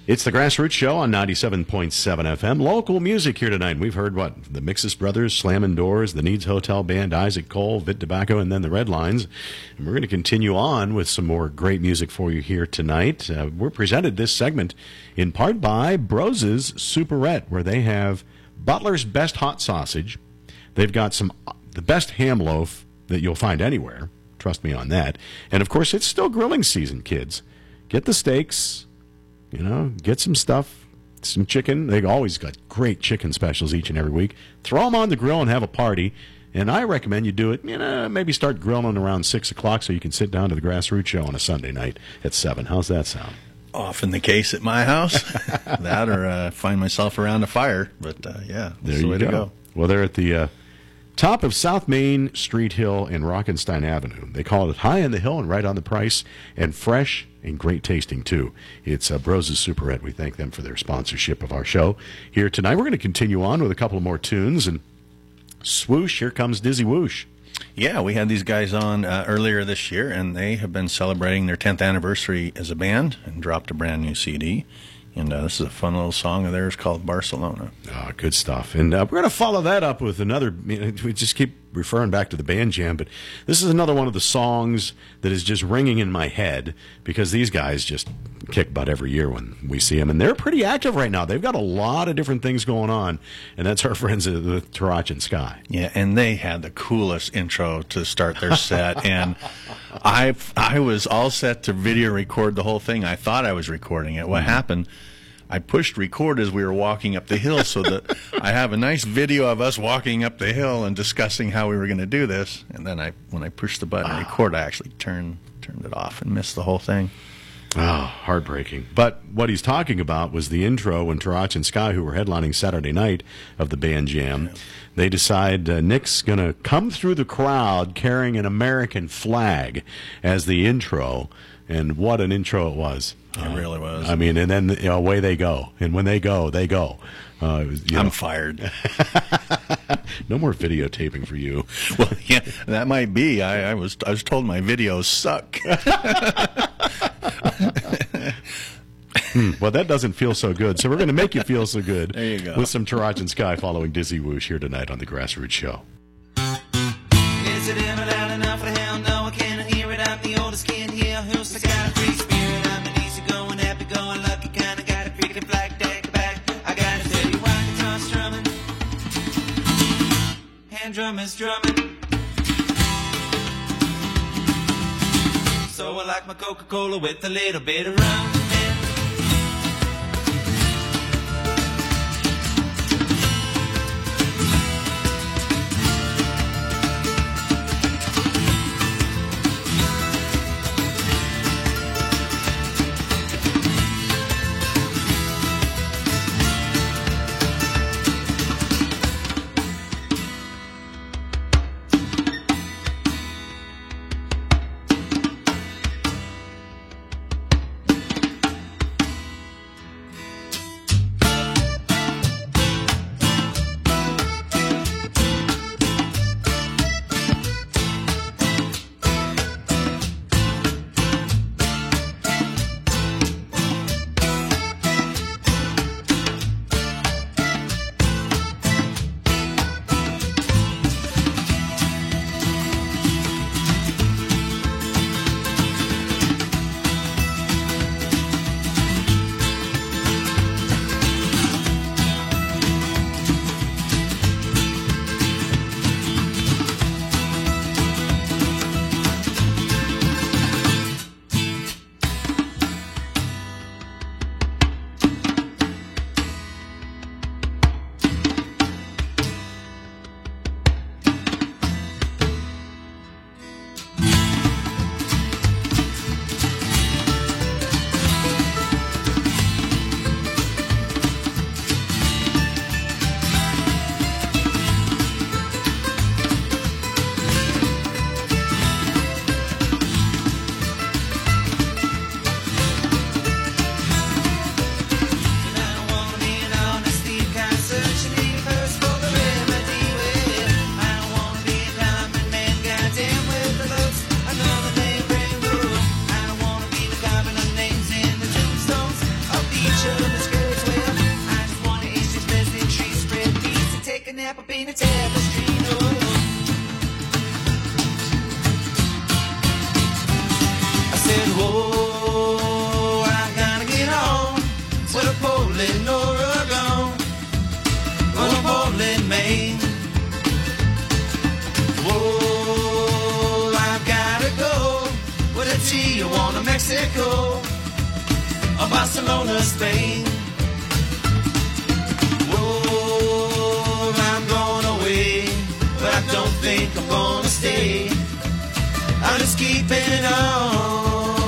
It's the Grassroots Show on ninety-seven point seven F M. Local music here tonight. We've heard what? The Mixus Brothers, Slammin' Doors, the Needs Hotel Band, Isaac Cole, Vit Tobacco, and then the Red Lines. And we're going to continue on with some more great music for you here tonight. Uh, we're presented this segment in part by Brose's Superette, where they have Butler's best hot sausage. They've got some the best ham loaf that you'll find anywhere. Trust me on that. And, of course, it's still grilling season, kids. Get the steaks. You know, get some stuff, some chicken. They always got great chicken specials each and every week. Throw them on the grill and have a party. And I recommend you do it, you know, maybe start grilling around six o'clock so you can sit down to the Grassroots Show on a Sunday night at seven. How's that sound? Often the case at my house. That or uh, find myself around a fire. But, uh, yeah, that's There the you way go. to go. Well, they're at the uh, top of South Main Street Hill and Rockenstein Avenue. They call it high on the hill and right on the price, and fresh and great tasting, too. It's uh, Brose's Superette. We thank them for their sponsorship of our show here tonight. We're going to continue on with a couple of more tunes, and swoosh, here comes Dizzy Whoosh. Yeah, we had these guys on uh, earlier this year, and they have been celebrating their tenth anniversary as a band and dropped a brand new C D. And uh, this is a fun little song of theirs called Barcelona. Oh, good stuff. And uh, we're going to follow that up with another. You know, we just keep referring back to the band jam, but this is another one of the songs that is just ringing in my head because these guys just kick butt every year when we see them. And they're pretty active right now. They've got a lot of different things going on. And that's our friends at the Tarach and Sky. Yeah, and they had the coolest intro to start their set. And I I was all set to video record the whole thing. I thought I was recording it. What happened? I pushed record as we were walking up the hill so that I have a nice video of us walking up the hill and discussing how we were going to do this. And then I, when I pushed the button to record, I actually turned turned it off and missed the whole thing. Oh, heartbreaking. But what he's talking about was the intro when Tarach and Sky, who were headlining Saturday night of the band jam, they decide uh, Nick's going to come through the crowd carrying an American flag as the intro. And what an intro it was. It uh, really was. I mean, and then you know, away they go. And when they go, they go. Uh, it was, you I'm know. fired. No more videotaping for you. Well, yeah, that might be. I, I was I was told my videos suck. hmm, well, that doesn't feel so good. So we're going to make you feel so good. There you go. With some Tarach and Sky following Dizzy Whoosh here tonight on the Grassroots Show. Is it ever loud enough for hell? No, I cannot hear it. I'm the oldest kid here who's the got a free spirit. I'm an easy going, happy going, lucky kind of got a freaking flag deck back. I got a steady white guitar strumming, hand drummers drumming. So I like my Coca-Cola with a little bit of rum. Whoa, I gotta get on with a Portland, Oregon, or a Portland, Maine. Whoa, I've gotta go with a Tijuana, Mexico, or Barcelona, Spain. Whoa, I'm going away, but I don't think I'm gonna stay. I'm just keeping on.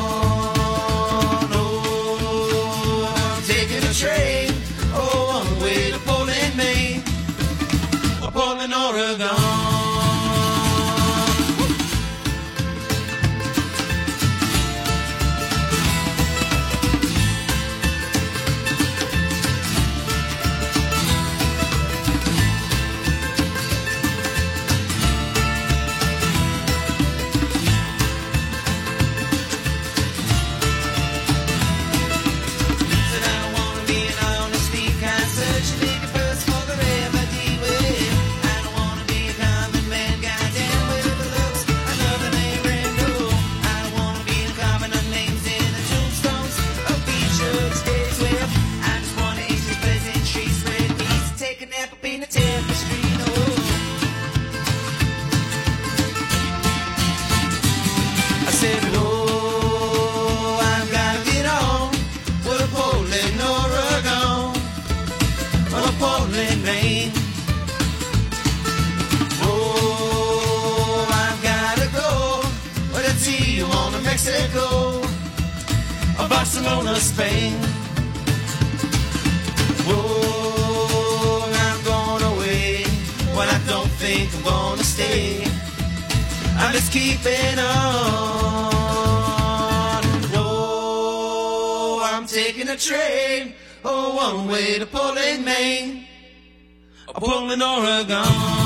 Oh, I'm taking a train, oh, one way to Portland, Maine, or Portland, Oregon. Mexico, or Barcelona, Spain. Whoa, I'm going away, but I don't think I'm gonna stay. I'm just keeping on. Whoa, I'm taking a train, oh, one way to Portland, Maine, or Portland, Oregon.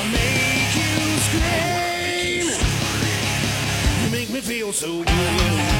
feel so good.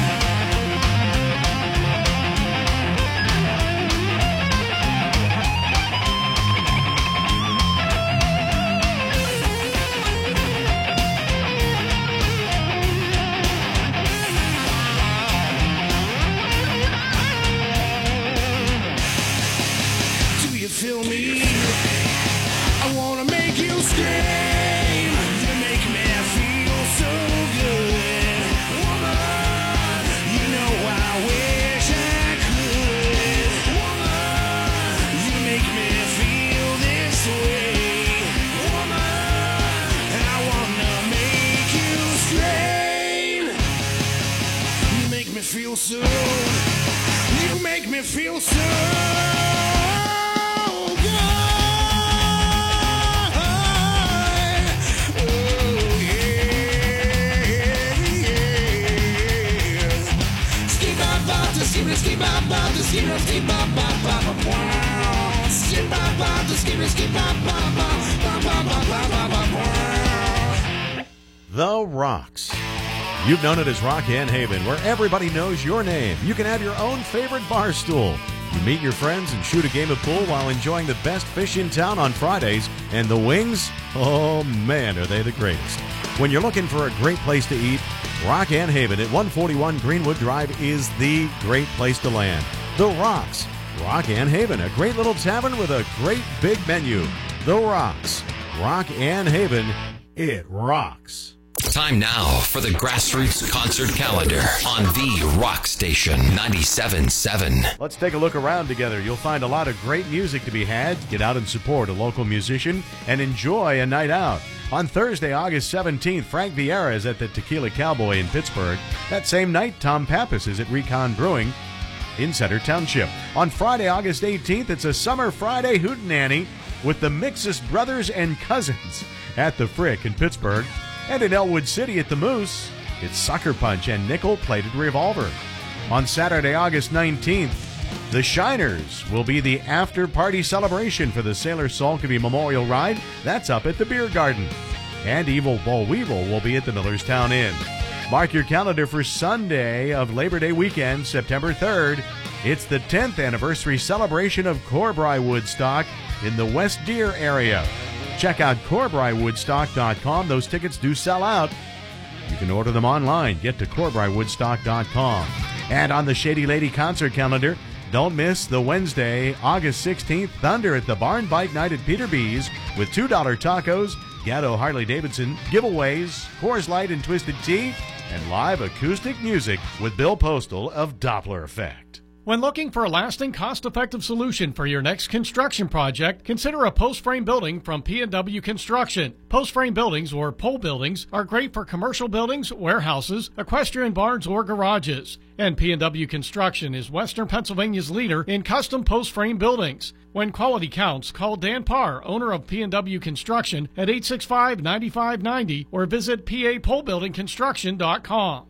it feels so good. Oh, yeah, yeah. Skip bop bop, the skip skip bop bop, the skip skip bop bop bop bop. Skip bop bop, the skip skip bop bop bop bop bop bop bop bop. The Rocks. You've known it as Rock and Haven, where everybody knows your name. You can have your own favorite bar stool. You meet your friends and shoot a game of pool while enjoying the best fish in town on Fridays. And the wings? Oh, man, are they the greatest. When you're looking for a great place to eat, Rock and Haven at one forty-one Greenwood Drive is the great place to land. The Rocks. Rock and Haven, a great little tavern with a great big menu. The Rocks. Rock and Haven, it rocks. Time now for the Grassroots Concert Calendar on the Rock Station ninety-seven point seven. Let's take a look around together. You'll find a lot of great music to be had. Get out and support a local musician and enjoy a night out. On Thursday, August seventeenth, Frank Vieira is at the Tequila Cowboy in Pittsburgh. That same night, Tom Pappas is at Recon Brewing in Center Township. On Friday, August eighteenth, it's a Summer Friday Hootenanny with the Mixus Brothers and Cousins at the Frick in Pittsburgh. And in Elwood City at the Moose, it's Sucker Punch and Nickel-Plated Revolver. On Saturday, August nineteenth, the Shiners will be the after-party celebration for the Sailor Salkavy Memorial Ride. That's up at the Beer Garden. And Evil Boll Weevil will be at the Millerstown Inn. Mark your calendar for Sunday of Labor Day weekend, September third. It's the tenth anniversary celebration of Corbry Woodstock in the West Deer area. Check out corbry woodstock dot com. Those tickets do sell out. You can order them online. Get to corbry woodstock dot com. And on the Shady Lady concert calendar, don't miss the Wednesday, August sixteenth, Thunder at the Barn Bite Night at Peter B's with two dollar tacos, Gatto Harley-Davidson, giveaways, Coors Light and Twisted Tea, and live acoustic music with Bill Postal of Doppler Effect. When looking for a lasting, cost-effective solution for your next construction project, consider a post-frame building from P and W Construction. Post-frame buildings, or pole buildings, are great for commercial buildings, warehouses, equestrian barns, or garages. And P and W Construction is Western Pennsylvania's leader in custom post-frame buildings. When quality counts, call Dan Parr, owner of P and W Construction, at eight six five, nine five nine zero or visit p a pole building construction dot com.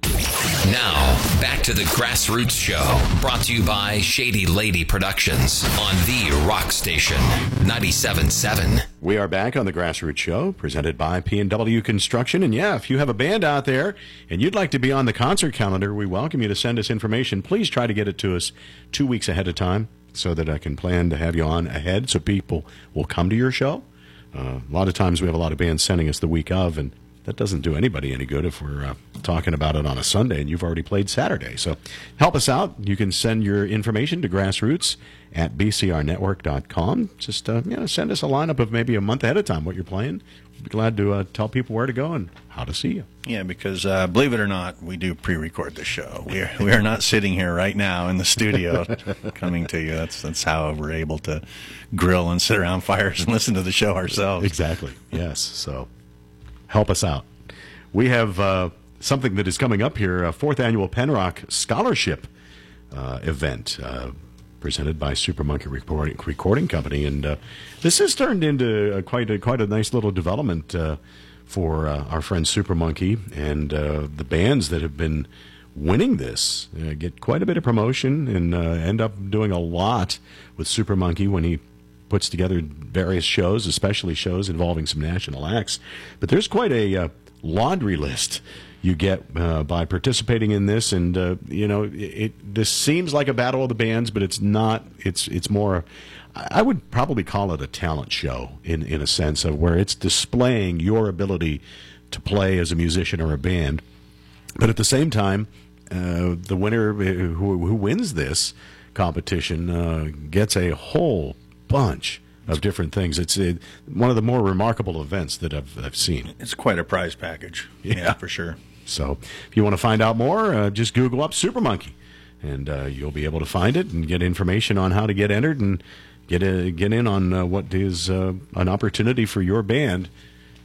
Now, back to the Grassroots Show, brought to you by Shady Lady Productions on the Rock Station ninety-seven point seven. We are back on the Grassroots Show, presented by P and W Construction. And yeah, if you have a band out there and you'd like to be on the concert calendar, we welcome you to send us information. Please try to get it to us two weeks ahead of time so that I can plan to have you on ahead so people will come to your show. Uh, a lot of times we have a lot of bands sending us the week of, and that doesn't do anybody any good if we're uh, talking about it on a Sunday and you've already played Saturday. So help us out. You can send your information to grassroots at b c r network dot com. Just uh, you know, send us a lineup of maybe a month ahead of time what you're playing. We'd be glad to uh, tell people where to go and how to see you. Yeah, because uh, believe it or not, we do pre-record the show. We are, we are not sitting here right now in the studio coming to you. That's that's how we're able to grill and sit around fires and listen to the show ourselves. Exactly. Yes. So help us out. We have uh, something that is coming up here, a fourth annual Penrock Scholarship uh, event uh, presented by Super Monkey Recording, Recording Company. And uh, this has turned into a, quite, a, quite a nice little development uh, for uh, our friend Super Monkey. And uh, the bands that have been winning this uh, get quite a bit of promotion and uh, end up doing a lot with Super Monkey when he puts together various shows, especially shows involving some national acts. But there's quite a uh, laundry list you get uh, by participating in this, and uh, you know, it, it this seems like a battle of the bands, but it's not. It's it's more. I would probably call it a talent show in in a sense of where it's displaying your ability to play as a musician or a band, but at the same time, uh, the winner who who wins this competition uh, gets a whole bunch of different things. It's uh, one of the more remarkable events that I've, I've seen. It's quite a prize package. Yeah, yeah, for sure. So if you want to find out more, uh, just Google up Super Monkey, and uh, you'll be able to find it and get information on how to get entered and get a, get in on uh, what is uh, an opportunity for your band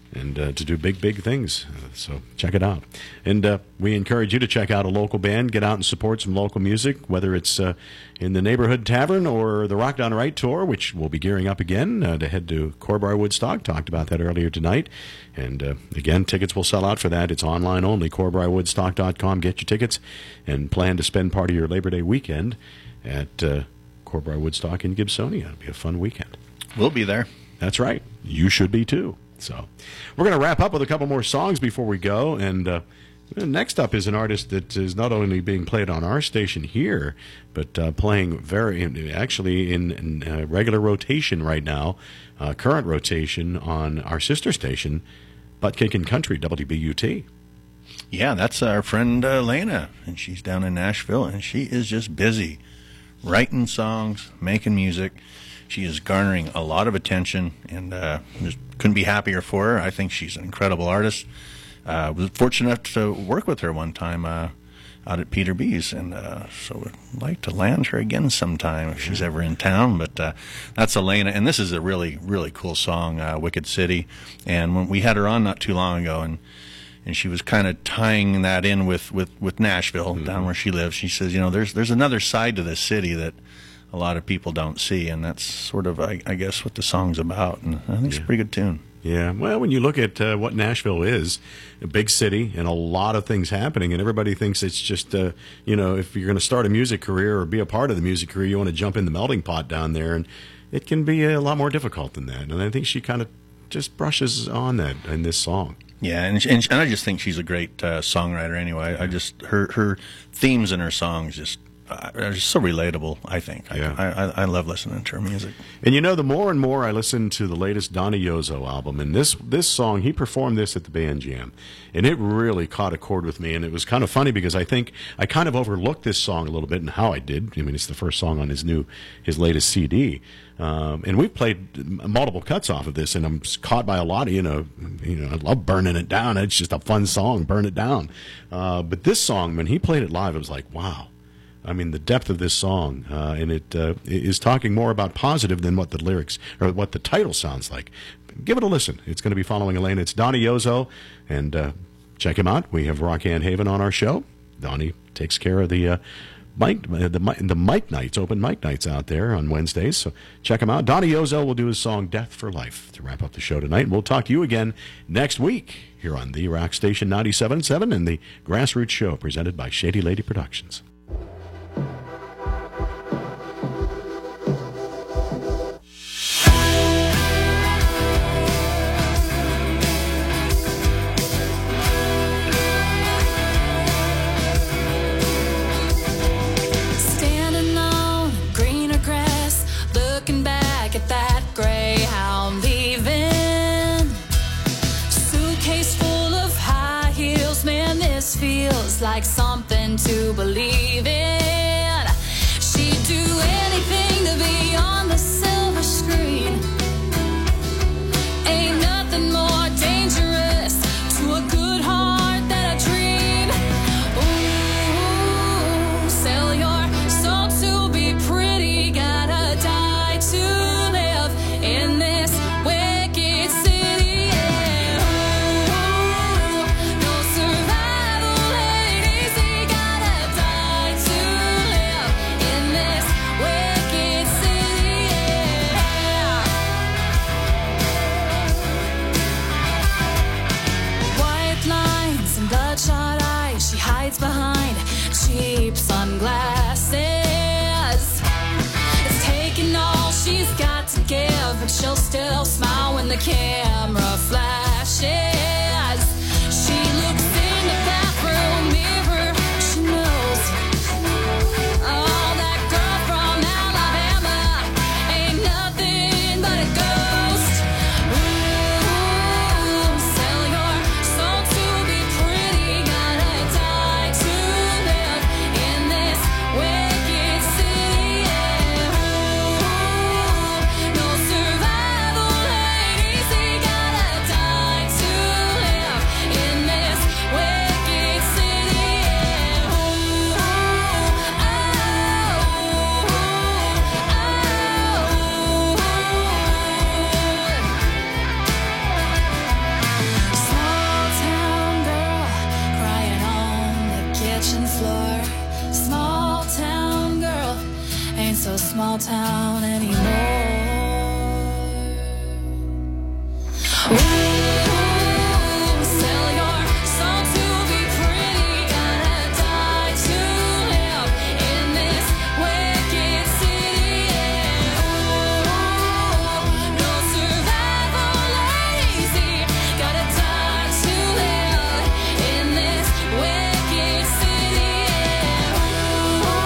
and uh, to do big, big things. Uh, so check it out. And uh, we encourage you to check out a local band, get out and support some local music, whether it's uh, in the Neighborhood Tavern or the Rock Down Right Tour, which will be gearing up again uh, to head to Corbry Woodstock. Talked about that earlier tonight. And uh, again, tickets will sell out for that. It's online only, corbry woodstock dot com. Get your tickets and plan to spend part of your Labor Day weekend at uh, Corbry Woodstock in Gibsonia. It'll be a fun weekend. We'll be there. That's right. You should be too. So we're going to wrap up with a couple more songs before we go. And uh, next up is an artist that is not only being played on our station here, but uh, playing very, actually in, in uh, regular rotation right now, uh, current rotation on our sister station, Butt Kickin' Country, W B U T. Yeah, that's our friend uh, Lena, and she's down in Nashville, and she is just busy writing songs, making music. She is garnering a lot of attention, and uh, just couldn't be happier for her. I think she's an incredible artist. I uh, was fortunate enough to work with her one time uh, out at Peter B's, and uh, so I'd like to land her again sometime if she's ever in town. But uh, that's Elena, and this is a really, really cool song, uh, Wicked City. And when we had her on not too long ago, and and she was kind of tying that in with, with, with Nashville, mm-hmm. down where she lives. She says, you know, there's there's another side to this city that a lot of people don't see, and that's sort of, I, I guess, what the song's about. And I think yeah. it's a pretty good tune. Yeah, well, when you look at uh, what Nashville is, a big city and a lot of things happening, and everybody thinks it's just, uh, you know, if you're going to start a music career or be a part of the music career, you want to jump in the melting pot down there, and it can be a lot more difficult than that. And I think she kind of just brushes on that in this song. Yeah, and, and, and I just think she's a great uh, songwriter anyway. I just, her, her themes in her songs just, are just so relatable, I think. Yeah. I, I, I love listening to her music. And you know, the more and more I listen to the latest Donnie Yozo album, and this this song, he performed this at the Band Jam, and it really caught a chord with me. And it was kind of funny because I think I kind of overlooked this song a little bit, and how I did. I mean, it's the first song on his new, his latest C D. Um, and we've played multiple cuts off of this, and I'm caught by a lot of, you know, you know, I love Burning It Down. It's just a fun song, Burn It Down. Uh, but this song, when he played it live, it was like, wow. I mean, the depth of this song, uh, and it uh, is talking more about positive than what the lyrics, or what the title sounds like. Give it a listen. It's going to be following Elena. It's Donnie Yozo, and uh, check him out. We have Rockhand Haven on our show. Donnie takes care of the uh, mic, the, the mic nights, open mic nights out there on Wednesdays, so check him out. Donnie Yozo will do his song Death for Life to wrap up the show tonight. We'll talk to you again next week here on the Rock Station ninety-seven point seven and the Grassroots Show presented by Shady Lady Productions. Like something to believe in. She'd do anything to be on the silver screen. Ain't nothing more dangerous to a good heart than a dream. Ooh, sell your soul to be pretty. Gotta die to live in this wicked city. Yeah. Ooh, no survival. Behind cheap sunglasses, it's taking all she's got to give, but she'll still smile when the camera flashes. She looks in the bathroom mirror, she knows, oh, that girl from Alabama ain't nothing but a ghost. Ooh, sell your soul to be pretty, gotta die to live in this wicked city. Ooh, no survival, ladies, you gotta die to small town anymore. Ooh, sell your soul to be free. Gotta die to live in this wicked city. Ooh, no survival lazy. Gotta die to live in this wicked city. Ooh, oh,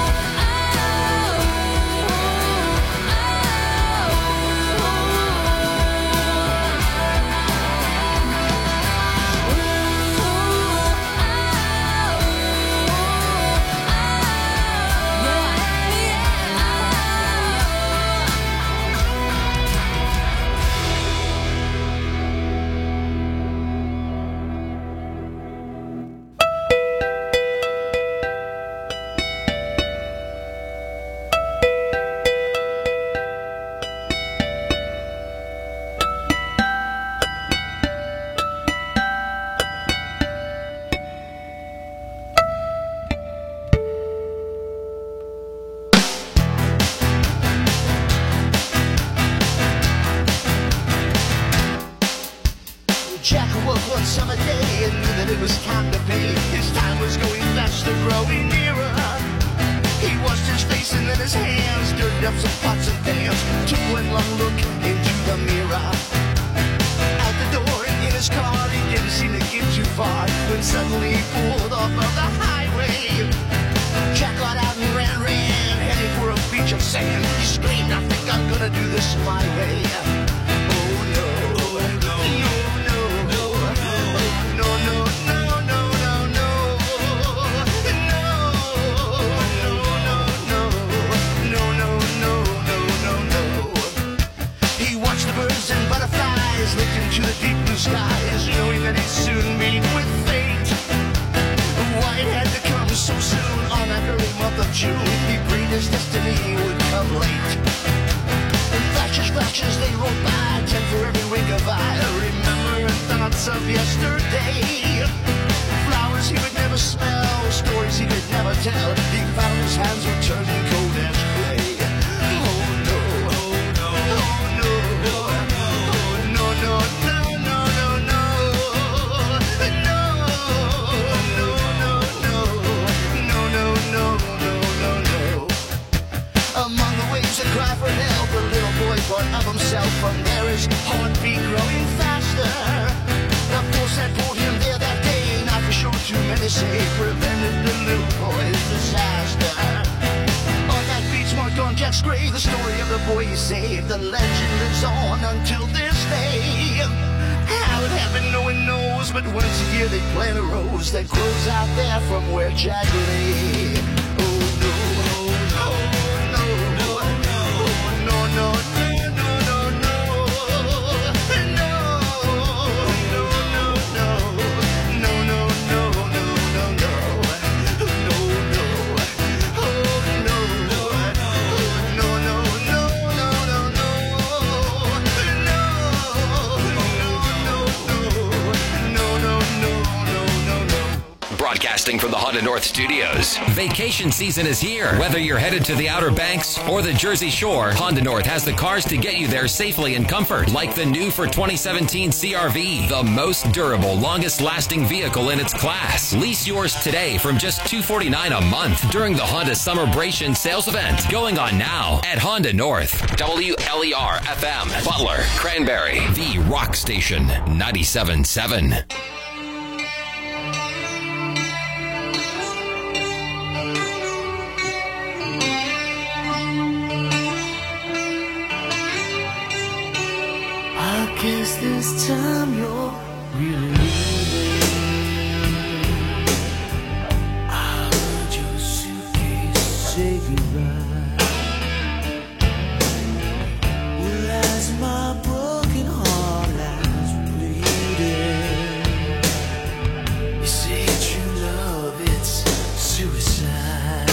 Jack awoke one summer day and knew that it was time to pay. His time was going faster, growing nearer. He washed his face and then his hands, dirtied up some pots and pans, took one long look into the mirror. Out the door and in his car, he didn't seem to get too far when suddenly he pulled off of the highway. Jack got out and ran, ran, heading for a beach of sand. He screamed, I think I'm gonna do this my way. Oh no, oh no, no. Looked into the deep blue skies, knowing that he'd soon meet with fate. Why it had to come so soon on that early month of June? He prayed his destiny would come late. And flashes, flashes, they rolled by, ten for every wink of eye, remembering thoughts of yesterday. Flowers he would never smell, stories he could never tell. He found his hands were turning cold as clay. Cry for help, a little boy thought of himself. From there his heartbeat growing faster. The force that pulled him there that day, not for sure too many say, prevented the little boy's disaster. On that beach marked on Jack's grave, the story of the boy he saved, the legend lives on until this day. How it happened no one knows, but once a year they plant a rose that grows out there from where Jack lay. Oh no, oh no, no, no, no, no, no, no, no, no, Broadcasting from the Honda North Studios. Vacation season is here. Whether you're headed to the Outer Banks or the Jersey Shore, Honda North has the cars to get you there safely and comfort. Like the new for twenty seventeen C R V, the most durable, longest-lasting vehicle in its class. Lease yours today from just two hundred forty-nine dollars a month during the Honda Summerbration sales event going on now at Honda North. W L E R F M, Butler, Cranberry, the Rock Station, ninety-seven point seven. I guess this time you're really leaving. I heard your suitcase say goodbye. Well, as my broken heart lies bleeding, you say true love, it's suicide.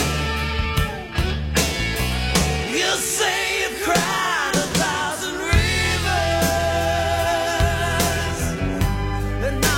You say you've cried a thousand rivers, and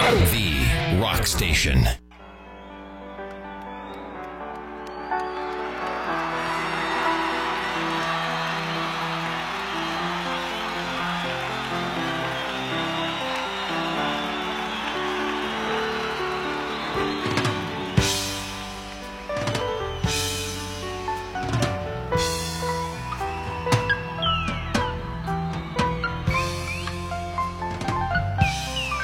The Rock Station.